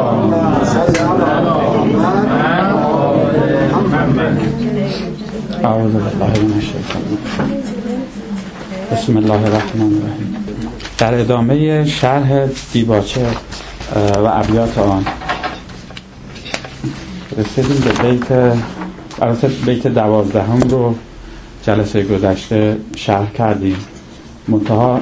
اعوذ بالله من الشیطان الرجیم. بسم الله الرحمن الرحیم. در ادامه شرح دیباچه و ابیات آن رسیدیم به بیت 12 رو جلسه گذشته شرح کردیم. منتها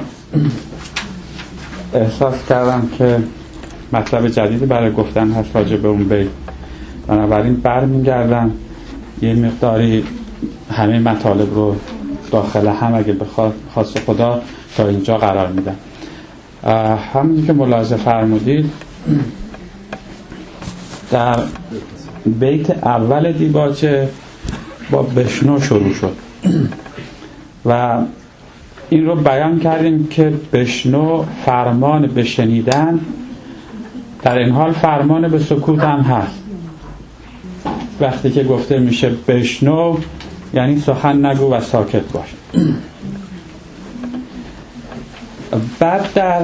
احساس کردم که مطلب جدیدی برای گفتن هست راجع به اون بیت، بنابراین برمیگردم یه مقداری همه مطالب رو داخل هم اگه بخواد خواست خدا تا اینجا قرار میدم. همونی که ملاحظه فرمودید در بیت اول دیباچه با بشنو شروع شد و این رو بیان کردیم که بشنو فرمان به شنیدن، در این حال فرمان به سکوت هم هست. وقتی که گفته میشه بشنو یعنی سخن نگو و ساکت باش. بعد در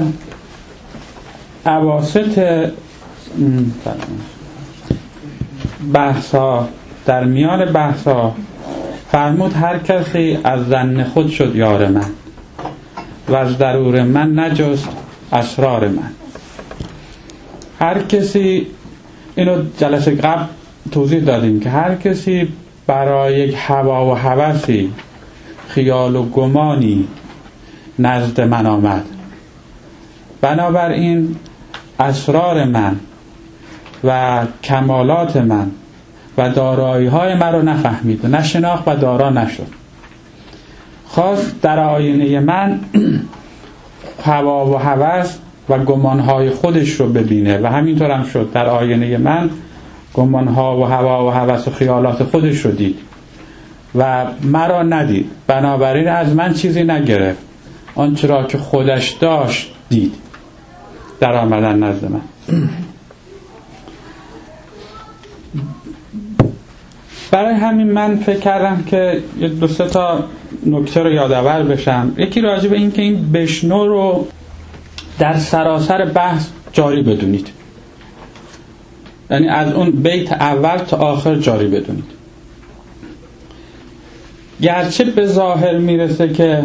اواسط بحثا، در میان بحثا فرمود هر کسی از ظن خود شد یار من و از ضرور من نجست اسرار من. هر کسی، اینو جلسه قبل توضیح دادیم که هر کسی برای یک هوا و هوسی خیال و گمانی نزد من آمد، بنابراین اسرار من و کمالات من و دارایی های من رو نفهمید و نشناخت و دارا نشد. خواست در آینه من هوا و هوس و گمانهای خودش رو ببینه و همینطور هم شد. در آینه من گمانها و هوا و هوس و خیالات خودش رو دید و مرا ندید، بنابراین از من چیزی نگرفت، آنچه را که خودش داشت دید در آمدن نزد من. برای همین من فکر کردم که دو سه تا نکته رو یادآور بشم. یکی راجع به این که این بشنو رو در سراسر بحث جاری بدونید، یعنی از اون بیت اول تا آخر جاری بدونید. گرچه به ظاهر میرسه که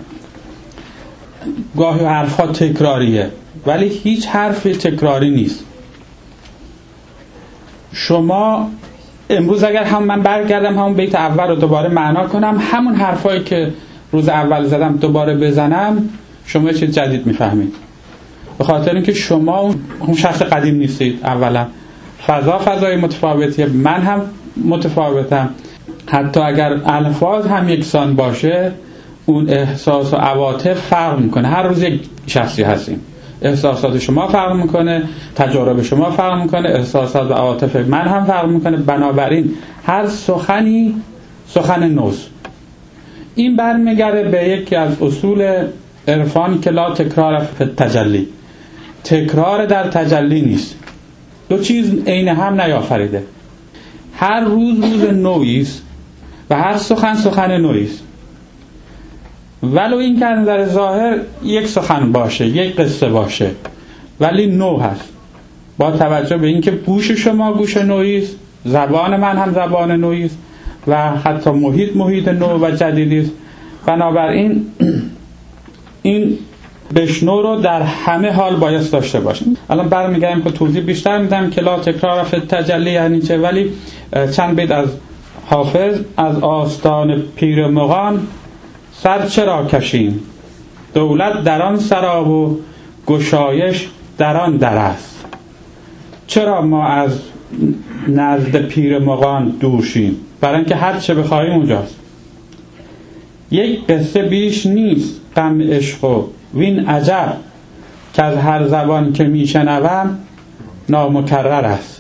گاهی حرفا تکراریه، ولی هیچ حرفی تکراری نیست. شما امروز اگر هم من برگردم همون بیت اول رو دوباره معنا کنم، همون حرفایی که روز اول زدم دوباره بزنم، شما چیز جدید میفهمید. به خاطر اینکه شما اون شخص قدیم نیستید. اولا فضای متفاوتیه، من هم متفاوتم. حتی اگر الفاظ هم یکسان باشه، اون احساس و عواطف فرق میکنه. هر روز یک شخصی هستیم، احساسات شما فرق میکنه، تجارب شما فرق میکنه، احساسات و عواطف من هم فرق میکنه. بنابراین هر سخنی سخن نوست. این برمیگرده به یکی از اصول عرفان که لا تکرار فی التجلی، تکرار در تجلی نیست. دو چیز عین هم نیافریده. هر روز نوعی است و هر سخن نوعی است، ولو این که در ظاهر یک سخن باشه، یک قصه باشه، ولی نو هست. با توجه به اینکه گوش شما گوش نوعی است، زبان من هم زبان نوعی است و حتی محیط نو و جدیدی است. بنابراین این بشنو رو در همه حال باید داشته باشیم. الان برمیگردیم که توضیح بیشتر میدم که لا تکرار فی التجلی یعنی چه. ولی چند بیت از حافظ: از آستان پیر مغان سر چرا کشیم، دولت در آن سرا و گشایش در آن در است. چرا ما از نزد پیر مغان دور شیم؟ برای اینکه هر چه بخواهیم اونجاست. یک قصه بیش نیست غم عشق و وین عجب، که از هر زبان که میشنوم نامکرر است.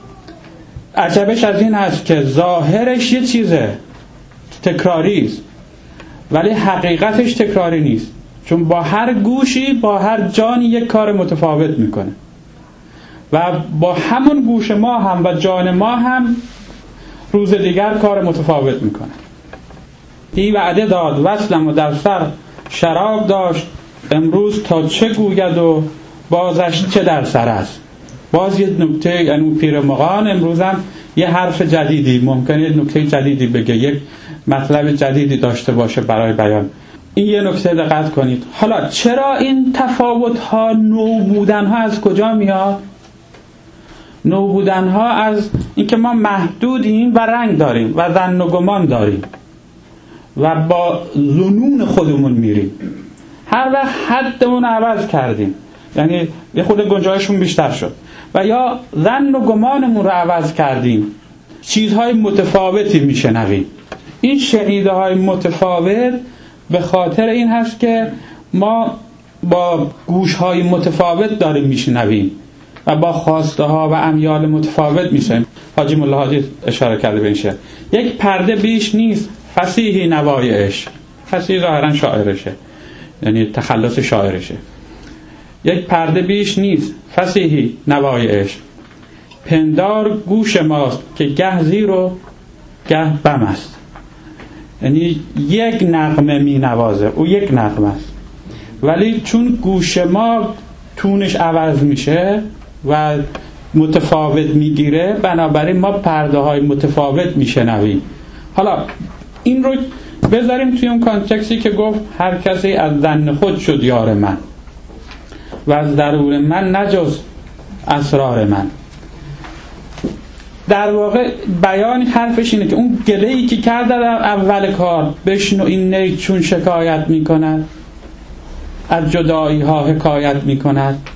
عجبش از این است که ظاهرش یه چیزه تکراری است، ولی حقیقتش تکراری نیست، چون با هر گوشی با هر جانی یک کار متفاوت میکنه و با همون گوش ما هم و جان ما هم روز دیگر کار متفاوت میکنه. دی وعده داد وصلم و در سر شراب داشت، امروز تا چه گوید و بازش چه در سر است. باز یه نکته، یعنی اون پیرمغان امروز هم یه حرف جدیدی ممکنه یه نکته جدیدی بگه، یک مطلب جدیدی داشته باشه برای بیان. این یه نکته دقت کنید. حالا چرا این تفاوت ها، نوع بودن ها از کجا میاد؟ نوع بودن ها از اینکه ما محدودیم و رنگ داریم و ظن و گمان داریم و با ظنون خودمون میریم. هر وقت حدمون عوض کردیم، یعنی یه خود گنجایشمون بیشتر شد، و یا ظن و گمانمون رو عوض کردیم، چیزهای متفاوتی میشنویم. این شنیده های متفاوت به خاطر این هست که ما با گوش های متفاوت داریم میشنویم و با خواسته ها و امیال متفاوت میشنویم. حاجی مولا حاجی اشاره کرده به این شعر: یک پرده بیش نیست فصیحی نوای عشق. فصیح ظاهرا شاعرشه، یعنی تخلص شاعرشه. یک پرده بیش نیست فصیحی نوای عشق، پندار گوش ماست که گه زیر و گه بم است. یعنی یک نغمه می نوازه، او یک نغمه است، ولی چون گوش ما تونش عوض میشه و متفاوت میگیره، بنابراین ما پرده های متفاوت میشنویم. حالا این رو بذاریم توی اون کانتکسی که گفت هر کسی از ظن خود شد یار من و از درون من نجز اسرار من. در واقع بیان حرفش اینه که اون گله‌ای که کرد در اول کار، بشنو این نی چون شکایت میکند، از جدایی ها حکایت میکند.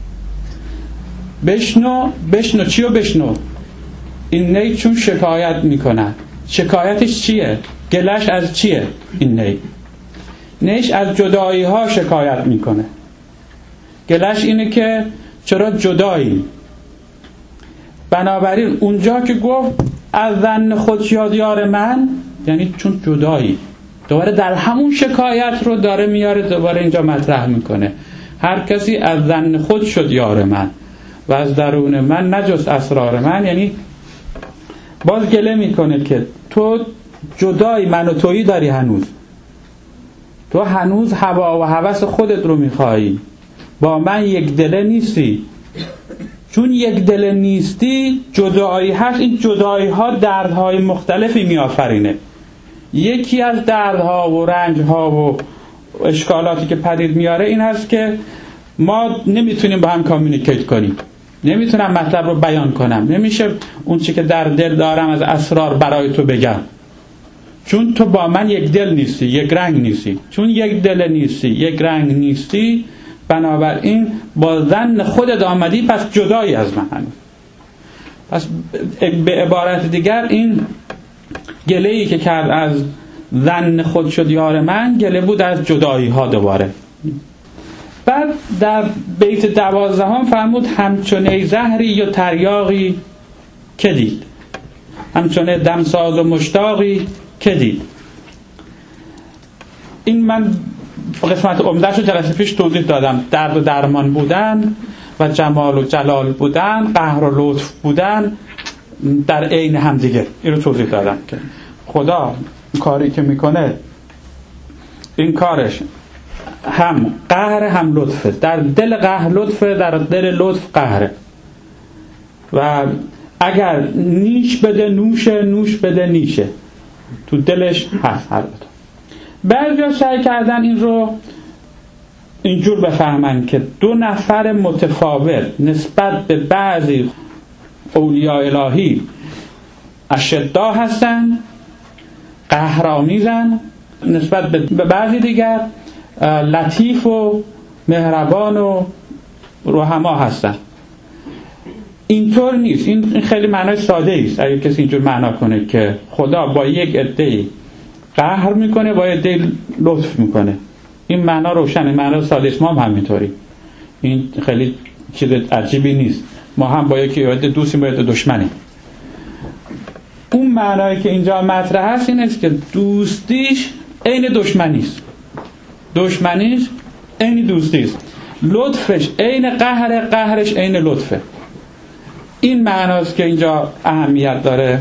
بشنو چیو بشنو؟ این نی چون شکایت میکند. شکایتش چیه؟ گلش از چیه؟ این نیش از جدایی ها شکایت میکنه. گلش اینه که چرا جدایی. بنابراین اونجا که گفت از ظن خود شد یار من، یعنی چون جدایی، دوباره در همون شکایت رو داره میاره، دوباره اینجا مطرح میکنه. هر کسی از ظن خود شد یار من و از درون من نجز اسرار من. یعنی باز گله میکنه که تو جدایی، من و تویی داری، تو هنوز هوا و هوس خودت رو میخوایی، با من یک دله نیستی. چون یک دله نیستی، جدایی هست. این جدایی ها دردهای مختلفی میآفرینه. یکی از دردها و رنجها و اشکالاتی که پدید میاره این هست که ما نمیتونیم با هم کامیونیکیت کنیم، نمیتونم مطلب رو بیان کنم، نمیشه اون چی که در دل دارم از اسرار برای تو بگم، چون تو با من یک دل نیستی، یک رنگ نیستی. چون یک دل نیستی، یک رنگ نیستی، بنابراین با ظن خودت آمدی، پس جدایی از من هنوز. پس به عبارت دیگر این گله‌ای که کرد از ظن خود شد یار من، گله بود از جدایی ها دوباره. بعد در بیت 12 فرمود همچونه زهری یا تریاقی که دید، همچونه دمساز و مشتاقی که دید. این من قسمت عمده‌شو جلسه پیش توضیح دادم. درد و درمان بودن و جمال و جلال بودن، قهر و لطف بودن در عین هم دیگه. این رو توضیح دادم که خدا کاری که میکنه، این کارش هم قهر هم لطفه. در دل قهر لطفه، در دل لطف قهره. و اگر نیش بده نوشه، نوش بده نیشه، تو دلش هست. هر دو بعضیا سعی کردن این رو اینجور بفهمن که دو نفر متفاوت نسبت به بعضی اولیاء الهی اشدا هستن، قهرآمیزن، نسبت به بعضی دیگر لطیف و مهربان و رحما هستن. اینطور نیست. این خیلی معنای ساده است. اگه کسی اینجور معنا کنه که خدا با یک عده قهر میکنه، با عده لطف میکنه، این معنا روشنه، معنا ساده است. ما هم همینطوری. این خیلی چیز عجیبی نیست. ما هم با یکی عده دوستیم، با عده دشمنیم. اون معنایی که اینجا مطرح هست این است که دوستیش عین دشمنیست، دشمنیش عین دوستیست، لطفش عین قهر، قهرش عین لطفه. این معناست که اینجا اهمیت داره.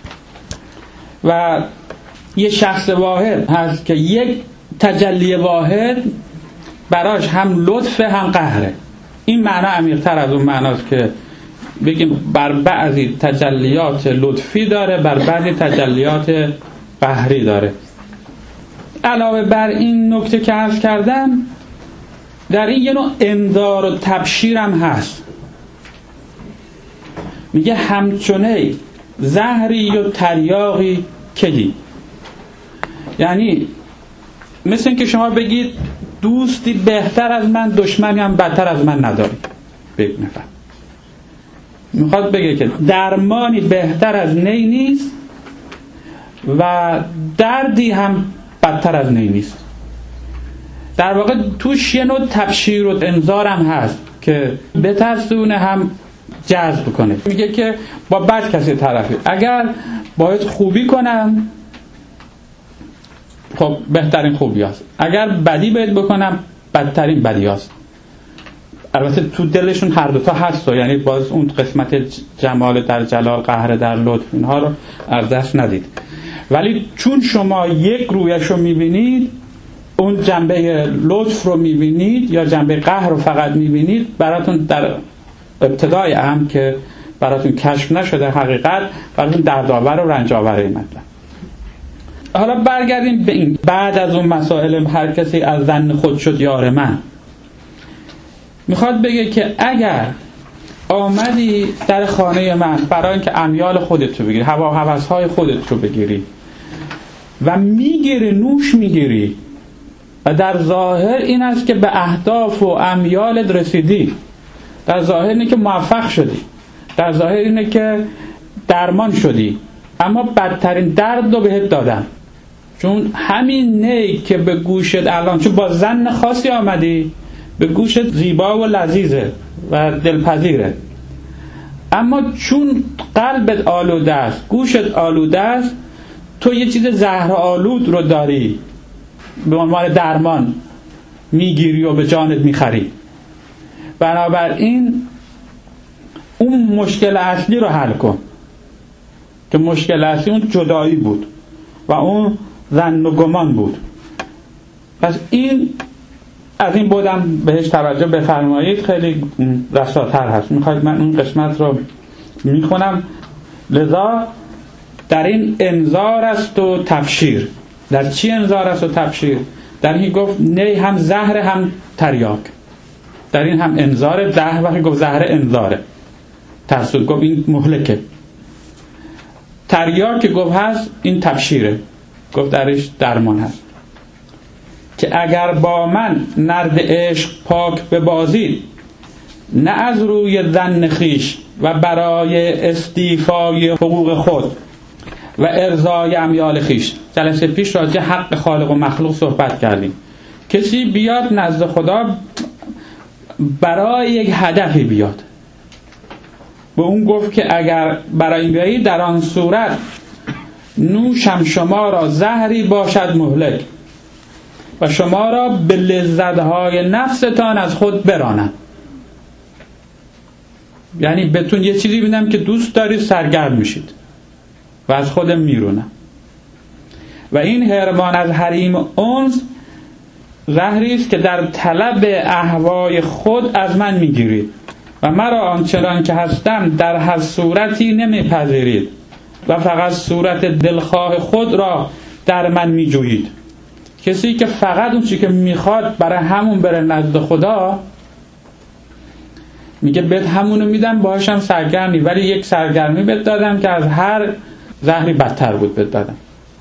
و یه شخص واحد هست که یک تجلی واحد براش هم لطفه هم قهره. این معنا عمیق‌تر از اون معناست که بگیم بر بعضی تجلیات لطفی داره، بر بعضی تجلیات قهری داره. علاوه بر این نکته که عرض کردم، در این یه نوع انذار و تبشیر هم هست. میگه همچونه زهری و تریاقی کدی، یعنی مثل این که شما بگید دوستی بهتر از من، دشمنی هم بدتر از من نداری. بگید نفهم. میخواد بگه که درمانی بهتر از نی نیست و دردی هم بدتر از نی نیست. در واقع توش یه نوع تبشیر و انذار هم هست که بترسونه هم جذب کنه. میگه که با بد کسی طرفی، اگر باید خوبی کنم خب بهترین خوبی هست، اگر بدی باید بکنم بدترین بدی هست. البته تو دلشون هر دوتا هست و یعنی باز اون قسمت جمال در جلال، قهر در لطف، اینها رو از دست ندید. ولی چون شما یک رویش رو میبینید، اون جنبه لطف رو میبینید یا جنبه قهر رو فقط میبینید، براتون در ابتدای هم که براتون کشف نشده حقیقت، براتون دردآور و رنج‌آور این مطلب. حالا برگردیم به این، بعد از اون مسائل هر کسی از ظن خود شد یار من. میخواد بگه که اگر آمدی در خانه من برای اینکه امیال خودت رو بگیری، هوا هوس‌های خودت رو بگیری و میگیری، نوش میگیری و در ظاهر این است که به اهداف و امیالت رسیدی، در ظاهر اینه که موفق شدی، در ظاهر اینه که درمان شدی، اما بدترین درد رو بهت دادن. چون همین نی که به گوشت الان، چون با ظن خاصی آمدی، به گوشت زیبا و لذیذه و دلپذیره، اما چون قلبت آلوده است، گوشت آلوده است، تو یه چیز زهر آلود رو داری به عنوان درمان میگیری و به جانت میخری. بنابراین اون مشکل اصلی رو حل کن، که مشکل اصلی اون جدایی بود و اون ظن و گمان بود. پس این از این بودم بهش توجه بفرمایید، خیلی رساتر هست. میخواید من اون قسمت رو میخونم. لذا در این انذار است و تبشیر. در چی انذار است و تبشیر؟ در این گفت نی هم زهر هم تریاک. در این هم انذار، زهر وقتی گفت زهر انذاره، ترسود گفت این مهلکه. تریاک که گفت هست این تبشیره، گفت درش درمان هست. که اگر با من نرد عشق پاک ببازید، نه از روی ظن خویش و برای استیفای حقوق خود و ارضای امیال خویش. جلسه پیش راجع حق خالق و مخلوق صحبت کردیم. کسی بیاد نزد خدا برای یک هدفی بیاد، به اون گفت که اگر برای این بیایی، در آن صورت نوشم شما را زهری باشد مهلک و شما را به لذت‌های نفستان از خود برانم. یعنی بهتون یه چیزی میدم که دوست دارید، سرگرم میشید و از خودم میرونم. و این حرمان از حریم انس زهری است که در طلب اهوای خود از من میگیرید و مرا آنچنان که هستم در هر صورتی نمیپذیرید و فقط صورت دلخواه خود را در من میجویید. کسی که فقط اون چی که میخواد برای همون بره نزد خدا، میگه بهت همونو میدم، باهاشم سرگرمی، ولی یک سرگرمی بهت دادم که از هر زهری بدتر بود بهت دادم.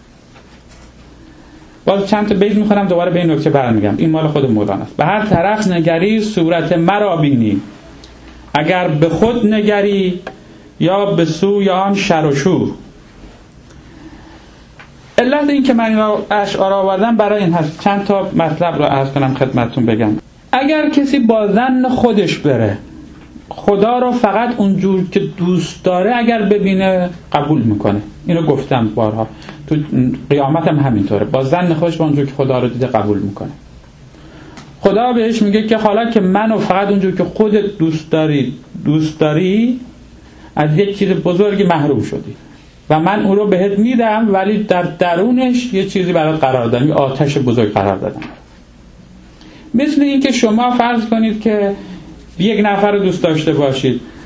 باز چند تا بیت میخونم دوباره به این نکته برمیگم. این مال خود مولانا است. به هر طرف نگری صورت مرا بینی، اگر به خود نگری یا به سوی آن شر و شور. علت این که من این اشعار آوردم برای این هست. چند تا مطلب رو عرض کنم خدمتتون بگم. اگر کسی با ظن خودش بره، خدا رو فقط اونجور که دوست داره اگر ببینه قبول میکنه. اینو گفتم بارها، تو قیامت هم همینطوره. با ظن خودش با اونجور که خدا رو دیده قبول میکنه. خدا بهش میگه که حالا که منو فقط اونجور که خودت دوست داری از یک چیز بزرگی محروم شدی و من اون رو بهت میدم، ولی در درونش یه چیزی برات قرار دادم، یه آتش بزرگ قرار دادم. مثل این که شما فرض کنید که یک نفر رو دوست داشته باشید،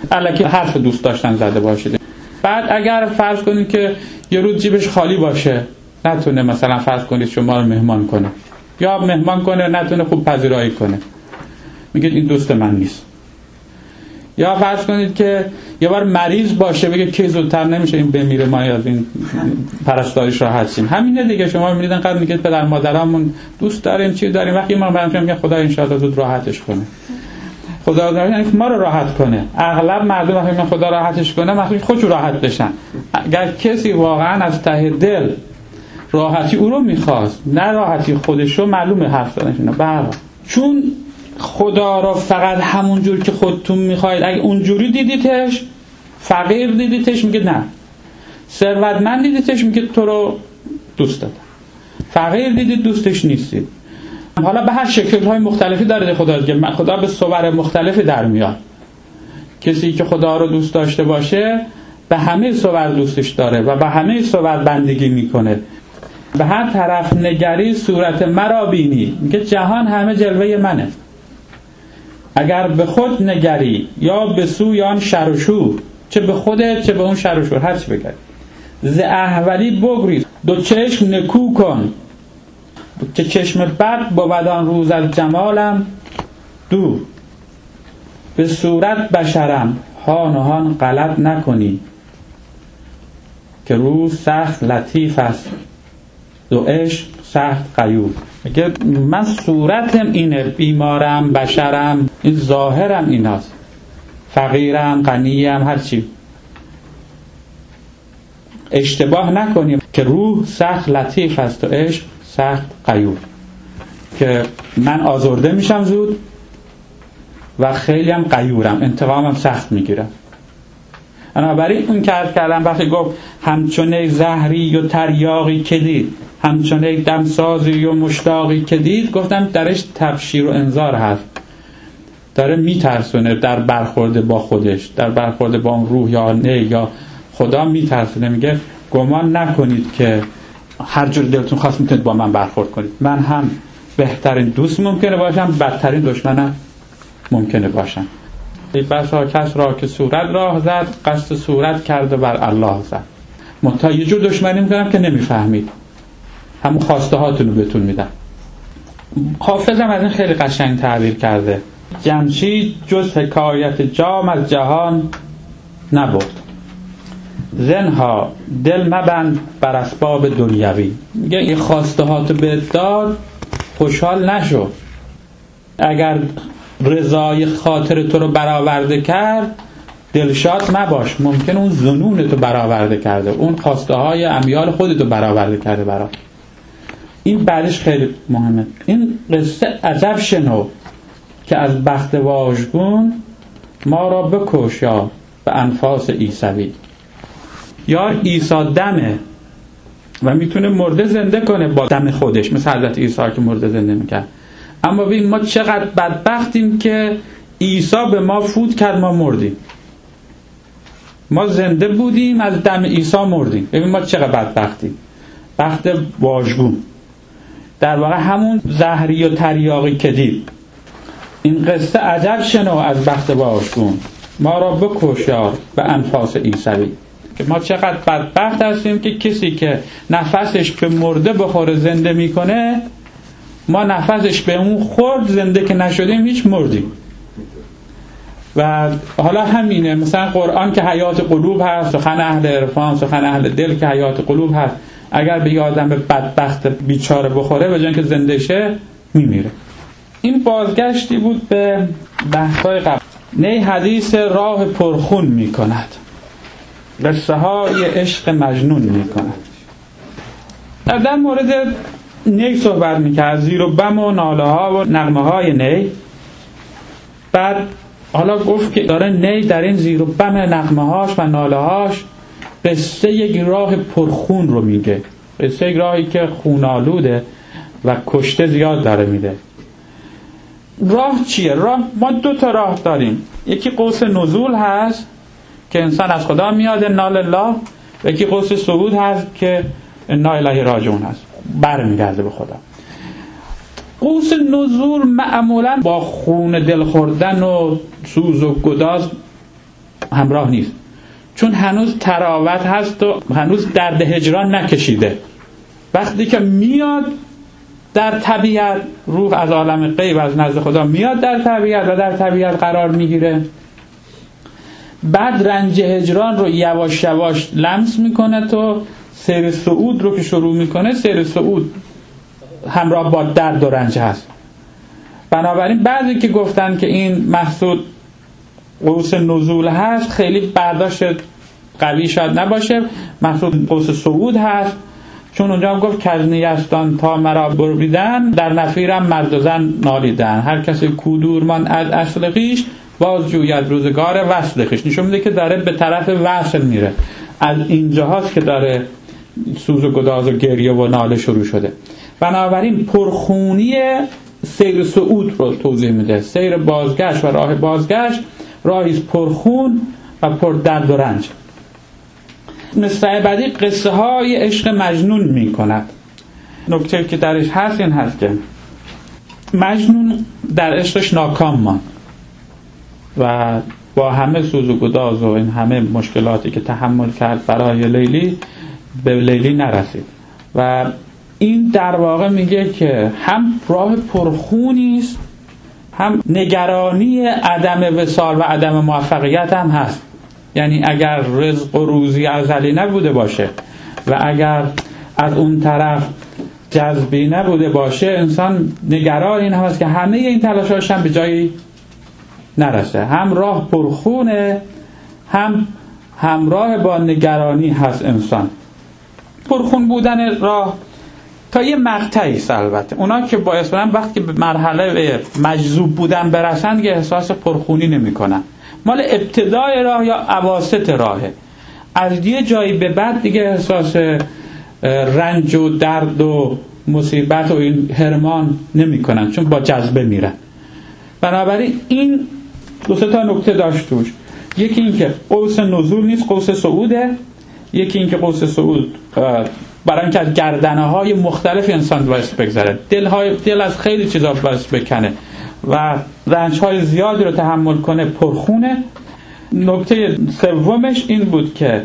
الکی حرف دوست داشتن زده باشید. بعد اگر فرض کنید که یه روز جیبش خالی باشه، نتونه مثلا فرض کنید شما رو مهمان کنه، یا مهمان کنه نتونه خوب پذیرایی کنه، میگید این دوست من نیست. یا فرض کنید که یه بار مریض باشه، بگه کی زودتر نمیشه این بمیره ما از این پرستاریش راحت شیم. همینه دیگه. شما میبینید انقدر میگید پدر مادرامون دوست داریم چی داریم، وقتی ما برام میگن خدا ان شاء الله زود راحتش کنه، خدا یعنی ما رو راحت کنه. اغلب مردم وقتی میگن خدا راحتش کنه وقتی خودشون راحت بشن. اگر کسی واقعا از ته دل راحتی او رو میخواست، نه راحتی خودشو، معلومه حرف زدنشونه. بله، چون خدا را فقط همون جور که خودتون میخواید، اگه اونجوری دیدیتش، فقیر دیدیتش میگه نه، ثروتمند دیدیتش میگه تو رو دوست دارم، فقیر دیدید دوستش نیستید. حالا به هر شکل‌های مختلفی داره خدا به صور مختلفی در میاد. کسی که خدا رو دوست داشته باشه به همه صور دوستش داره و به همه صور بندگی میکنه. به هر طرف نگری صورت مرا بینی، میگه جهان همه جلوه منه. اگر به خود نگری یا به سوی آن شر و شور، چه به خودت چه به اون شر و شور، هر چی بگری. ز احولی بگریز دو چشم نکو کن، که چشم بد بود آن روز از جمالم دور. به صورت بشرم هان و هان غلط نکنی، که روز سخت لطیف است دو عشق سخت غیور. میگه من صورتم اینه، بیمارم، بشرم، این ظاهرم ایناست، فقیرم، غنیم، هرچی. اشتباه نکنیم که روح سخت لطیف است و عشق سخت غیور، که من آزرده میشم زود و خیلی هم غیورم، انتقامم سخت میگیرم. بنابراین اون کردم وقتی گفت همچونه زهری و تریاقی که دید، همچونه دمسازی و مشتاقی که دید، گفتم درش تبشیر و انذار هست، داره میترسونه در برخورد با خودش، در برخورد با اون روح یا نه یا خدا میترسونه. میگه گمان نکنید که هر جور دلتون خواست میتونید با من برخورد کنید. من هم بهترین دوست ممکنه باشم، بدترین دشمنم ممکنه باشم. بسا کس را که صورت راه زد، قصد صورت کرده بر الله زد. منتها یه جور دشمنی میکنم که نمیفهمید، همون خواسته هاتون رو بهتون میدم. حافظم از این خیلی قشنگ تعبیر کرده: جمشید جز حکایت جام از جهان نبرد، زنها دل مبند بر اسباب دنیوی. میگه این خواسته هاتو بهت داد، خوشحال نشو. اگر رضای خاطر تو رو برآورده کرد، دلشاد مباش، ممکن اون ظنون تو برآورده کرده، اون خواسته های امیال خودتو برآورده کرده برات. این بعدش خیلی مهمه. این قصه عجب شنو که از بخت واژگون ما را بکش یا به انفاس عیسوی. یا عیسی دمه و میتونه مرده زنده کنه با دم خودش، مثل حضرت عیسی که مرده زنده میکرد. اما ببین ما چقدر بدبختیم که عیسی به ما فوت کرد، ما مردیم. ما زنده بودیم، از دم عیسی مردیم. ببین ما چقدر بدبختیم. بخت واژگون در واقع همون زهری و تریاقی که دید. این قصه عجب شنو از بخت واژگون ما را بکش یار به انفاس عیسوی. که ما چقدر بدبخت هستیم که کسی که نفسش به مرده بخوره زنده میکنه، ما نفسش به اون خورد زنده که نشدیم هیچ مردیم. و حالا همینه، مثلا قرآن که حیات قلوب هست، سخن اهل عرفان، سخن اهل دل که حیات قلوب هست. اگر به آدم بدبخت بیچاره بخوره به جای که زنده شه میمیره. این بازگشتی بود به بحث‌های قبل. نی حدیث راه پرخون میکند، قصه های عشق مجنون میکند. در مورد نی صحبت میکرد، زیر و بم و ناله ها و نغمه های نی. بعد حالا گفت که داره نی در این زیر و بم نغمه هاش و ناله هاش قصه یک راه پرخون رو میگه، قصه یک راهی که خونالوده و کشته زیاد داره میده. راه چیه؟ راه ما دو تا راه داریم. یکی قوس نزول هست که انسان از خدا میاد انا لله، یکی قوس صعود هست که انا الیه راجعون هست، برمیگرده به خدا. قوس نزول معمولا با خون دل خوردن و سوز و گداز همراه نیست، چون هنوز تراوت هست و هنوز درد هجران نکشیده. وقتی که میاد در طبیعت، روح از عالم غیب از نزد خدا میاد در طبیعت و در طبیعت قرار میگیره، بعد رنج هجران رو یواش یواش لمس میکنه تو سیر صعود رو که شروع میکنه. سیر صعود همراه با درد و رنج هست. بنابراین بعضی که گفتن که این محسود قوس نزول هست خیلی برداشت قوی شاید نباشه، محسود قوس صعود هست، چون اونجا هم گفت کزنیستان تا مرا بریدن، در نفیرم مرد و زن نالیدن، هر کسی کودورمان از اصل خویش باز جوید روزگار وصل خویش. نشون میده که داره به طرف وصل میره. از اینجاست که داره سوز و گداز و گریه و ناله شروع شده. بنابراین پرخونی سیر صعود رو توضیح میده. سیر بازگشت و راه بازگشت راهی پرخون و پر درد و رنج. مصرع بعدی قصه های عشق مجنون می کند. نکته که درش هست این هست که مجنون در عشقش ناکام ماند و با همه سوز و گداز و این همه مشکلاتی که تحمل کرد برای لیلی به لیلی نرسید. و این در واقع میگه که هم راه پرخونی است، هم نگرانی عدم وصال و عدم موفقیت هم هست. یعنی اگر رزق و روزی ازلی نبوده باشه و اگر از اون طرف جذبی نبوده باشه، انسان نگران این هست که همه این تلاشاش هم به جایی نرسه. هم راه پرخونه، هم همراه با نگرانی هست انسان. پرخون بودن راه تا یه مقطعی است. البته اونا که باعث بودن وقتی به مرحله مجذوب بودن برسن که احساس پرخونی نمی کنن. مال ابتدای راه یا اواسط راهه. از یه جایی به بعد دیگه احساس رنج و درد و مصیبت و این هرمان نمی کنن، چون با جذبه میرن. بنابراین این دو تا نکته داشت توش. یکی این که قوس نزول نیست، قوس صعوده. یکی این که قوس صعود برای اینکه از گردنه های مختلف انسان باید بگذره، دل از خیلی چیزا باید بکنه و رنج های زیادی رو تحمل کنه، پرخونه. نکته سومش این بود که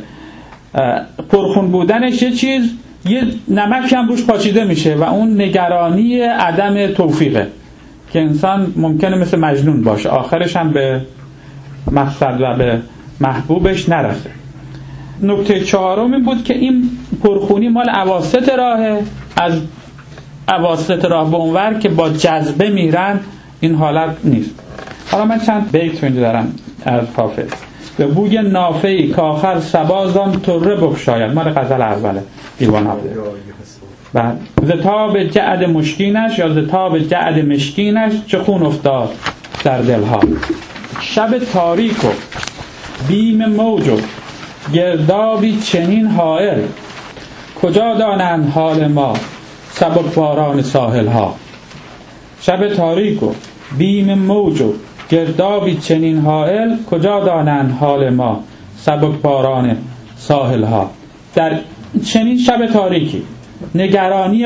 پرخون بودنش یه چیز، یه نمک هم روش پاچیده میشه و اون نگرانی عدم توفیقه که انسان ممکنه مثل مجنون باشه، آخرش هم به مقصد و به محبوبش نرسه. نکته چهارم این بود که این پرخونی مال اواسط راهه. از اواسط راه به اونور که با جذبه میرن این حالت نیست. حالا من چند بیت اینجا دارم از حافظ. به بوی نافه‌ای که آخر سبازان طره بخشاید، مال غزل اوله دیوان حافظ. بعد ز تاب جعد مشکینش یا ز تاب جعد مشکینش چه خون افتاد در دلها. شب تاریک و بیم موج و گردابی چنین حائل، کجا دانند حال ما سبکباران ساحل ها. شب تاریک و بیم موج و گردابی چنین حائل، کجا دانند حال ما سبکباران ساحل ها. در چنین شب تاریکی نگرانی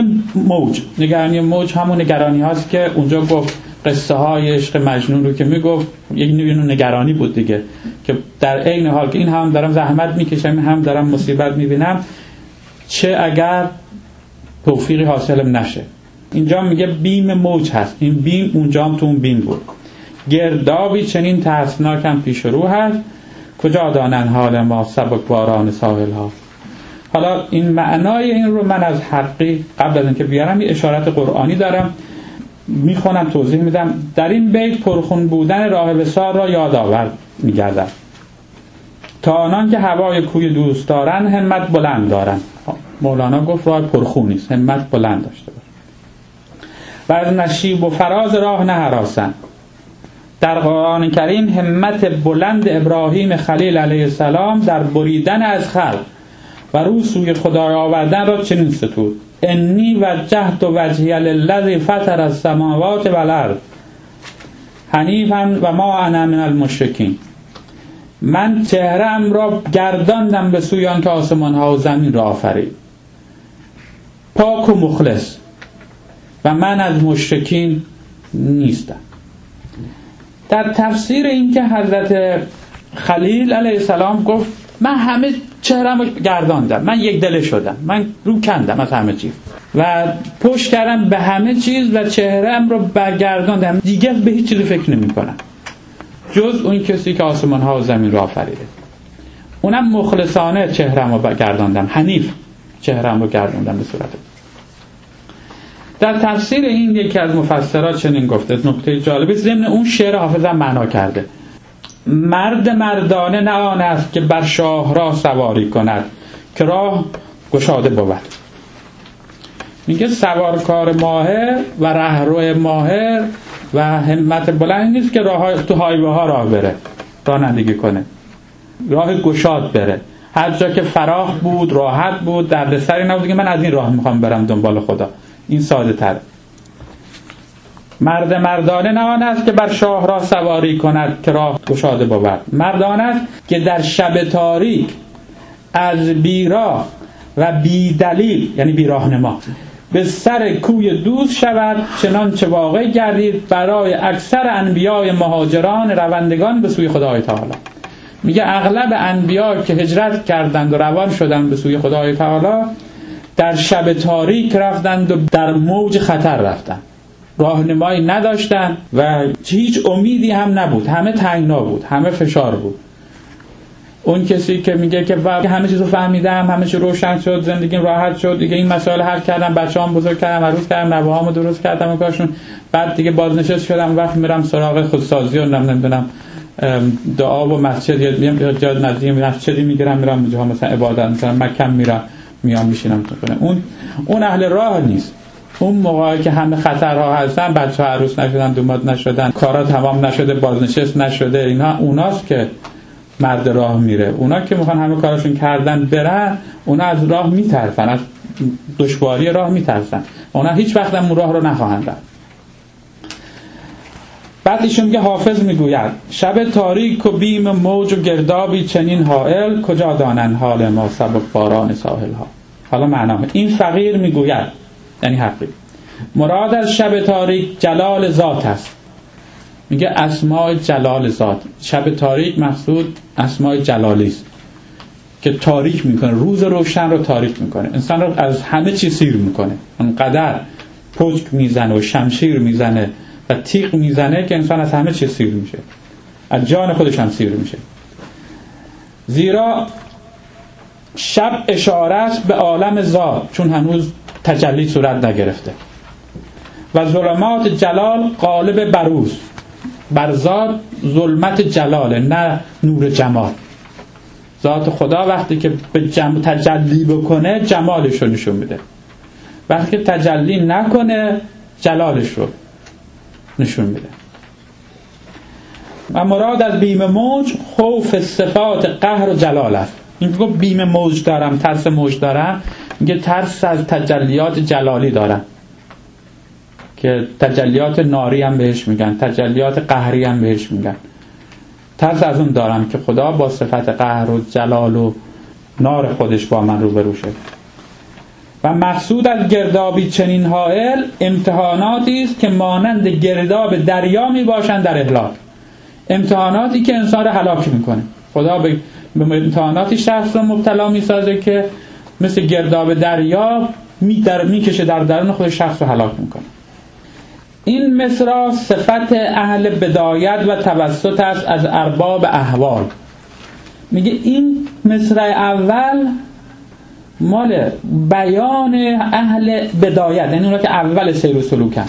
موج همون نگرانی هاست که اونجا گفت قصه های عشق مجنون رو که میگفت یک نوع نگرانی بود دیگه، که در عین حال که این هم دارم زحمت میکشم، هم دارم مصیبت میبینم، چه اگر توفیقی حاصلم نشه. اینجا میگه بیم موج هست، این بیم اونجا هم تو اون بیم بود. گردابی چنین ترسناک هم پیش رو هست، کجا دانن حال ما سبکباران ساحل ها. حالا این معنای این رو من از حقی قبل از اینکه بیارم یه اشارت قرآنی دارم میخونم توضیح میدم. در این بیت پرخون بودن راه وصال را یادآور میگردد. تا آنان که هوای کوی دوست دارن همت بلند دارن. مولانا گفت راه پرخونی است، همت بلند داشته باش. و از نشیب و فراز راه نهراسن. در قرآن کریم همت بلند ابراهیم خلیل علیه السلام در بریدن از خلق و رو سوی خدای آوردن را چنین ستود: انی وجهت وجهی للذی فطر السماوات والارض حنیفا و ما انا من المشرکین. من چهره‌ام را گرداندم به سوی آن که آسمان ها و زمین را آفرید، پاک و مخلص، و من از مشرکین نیستم. در تفسیر این که حضرت خلیل علیه السلام گفت من همه چهره‌مو گرداندم، من یک دله شدم، من رو کندم از همه چیز و پشت کردم به همه چیز و چهره‌ام رو برگرداندم، دیگه به هیچ چیزی فکر نمی‌کنم جز اون کسی که آسمان‌ها و زمین رو آفریده. اونم مخلصانه چهره‌مو برگرداندم، حنیف چهره‌مو گرداندم به صورت. در تفسیر این یکی از مفسرات چنین گفته، نکته جالبی ضمن اون شعر حافظم معنا کرده: مرد مردانه نه آن است که بر شاه راه سواری کند که راه گشاده بود. میگه سوارکار ماهر و رهرو ماهر و همت بلند نیست که تو هایوه ها راه بره، رانندگی کنه، راه گشاد بره. هر جا که فراخ بود، راحت بود، دردسری نبود که من از این راه میخوام برم دنبال خدا، این ساده تر. مرد مردانه نه آن است که بر شاه راه سواری کند که راه گشاده بود. مردانه است که در شب تاریک از بیراه و بی دلیل، یعنی بی راهنما، به سر کوی دوست شود، چنانچه واقع گردید برای اکثر انبیای مهاجران روندگان به سوی خدای تعالی. میگه اغلب انبیا که هجرت کردند و روان شدند به سوی خدای تعالی در شب تاریک رفتند و در موج خطر رفتند، راهنمایی نداشتند و هیچ امیدی هم نبود، همه تنگنا بود، همه فشار بود. اون کسی که میگه که همه چیزو فهمیدم، همه چیز روشن شد، زندگیم راحت شد، دیگه این مسائل حل کردم، بچه‌ام بزرگ کردم، عروس کردم، نوه‌هامو درست کردم و کارشون، بعد دیگه بازنشست شدم، وقت میرم سراغ خودسازی و نمیدونم دعا و مسجد یا جا نزدیک مسجدی میگیرم میرم اونجا مثلا عبادت میکنم، مکه میرم میام میشینم تو. اون اهل راه نیست. اون موقعی که همه خطرها هستن، بچه‌ها عروس نشدن، دوماد نشدن، کارا تمام نشده، بازنشست نشده، اینا اوناست که مرد راه میره. اونا که میخوان همه کاراشون کردن برن، اونا از راه میترسن، از دشواری راه میترسن، اونا هیچ وقت هم اون راه رو نخواهند رفت. بعد ایشون میگه، حافظ میگوید شب تاریک و بیم موج و گردابی چنین حائل، کجا دانن حال ما سبک باران ساحل ها. حالا معنا این فقیر میگوید، یعنی حقی، مراد از شب تاریک جلال ذات است. میگه اسماء جلال ذات. شب تاریک مقصود اسماء جلالی است که تاریک میکنه، روز روشن رو تاریک میکنه، انسان رو از همه چیز سیر میکنه، انقدر پشک میزنه و شمشیر میزنه و تیغ میزنه که انسان از همه چیز سیر میشه، از جان خودش هم سیر میشه. زیرا شب اشاره است به عالم ذات، چون هنوز تجلی صورت نگرفته، و ظلمات جلال غالب بروز. بر ذات ظلمت جلاله، نه نور جمال. ذات خدا وقتی که به تجلی بکنه جمالش رو نشون میده، وقتی که تجلی نکنه جلالش رو نشون میده. و مراد از بیم موج خوف صفات قهر و جلال است. این که بیم موج دارم، ترس موج دارم، میگه ترس از تجلیات جلالی دارم که تجلیات ناری هم بهش میگن، تجلیات قهری هم بهش میگن. ترس از اون دارم که خدا با صفت قهر و جلال و نار خودش با من روبرو شد. و مقصود از گردابی چنین حائل امتحاناتی است که مانند گرداب دریا می باشند در اهلاک. امتحاناتی که انسان را هلاک میکنه. خدا به امتحاناتی شخص رو مبتلا میسازه که مثل گرداب دریا میکشه در درون خود شخص رو هلاک میکنه. این مصرع صفت اهل بدایت و توسط است از ارباب احوال. میگه این مصرع اول مال بیان اهل بدایت، یعنی اونا که اول سیر و سلوکن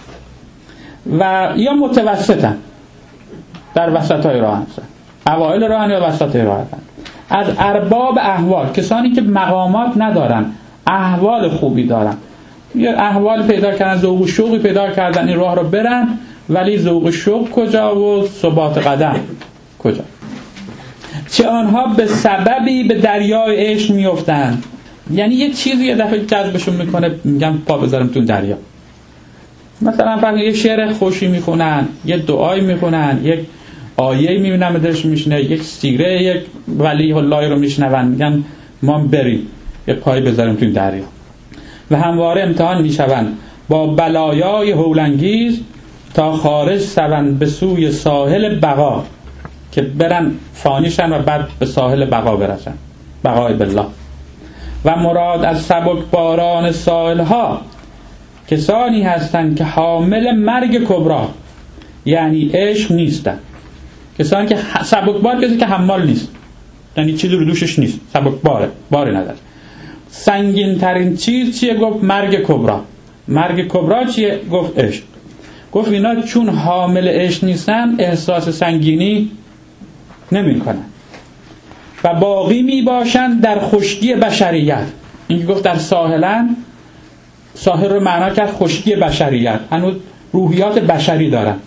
و یا متوسطن، در وسطای راه هستن، اوائل راه یا وسطای راه هستن. از ارباب احوال، کسانی که مقامات ندارن، احوال خوبی دارن، یه احوال پیدا کردن، ذوق و شوقی پیدا کردن این راه رو برن، ولی ذوق و شوق کجا و ثبات قدم کجا؟ چه آنها به سببی به دریای عشق میافتند، یعنی یه چیزی یه دفعه جذبشون میکنه، میگم پا بذارم تو دریا. مثلا فقط یه شعر خوشی میخونن، یه دعایی میخونن، یک آیه میبینن به دلش میشینه، یک سیره یک ولی الله رو میشنون، میگن ما بریم یه پای بذاریم تو دریا. و همواره امتحان میشوند با بلایای هولانگیز تا خارج شوند به سوی ساحل بقا که برن فانیشن و بعد به ساحل بقا برسن، بقای بالله. و مراد از سبکباران سائلها کسانی هستند که حامل مرگ کبرا یعنی عشق نیستن. کسانی که سبکبار کسی که حمال نیست، یعنی چیزی رو دوشش نیست، سبکباره، بار نداره. سنگین ترین چیز چیه؟ گفت مرگ کبرا. مرگ کبرا چیه؟ گفت عشق. گفت اینا چون حامل عشق نیستن احساس سنگینی نمی کنن و باقی می باشن در خشکی بشریت. این که گفت در ساحلن، ساحل رو معنا کرد خشکی بشریت، هنوز روحیات بشری دارن.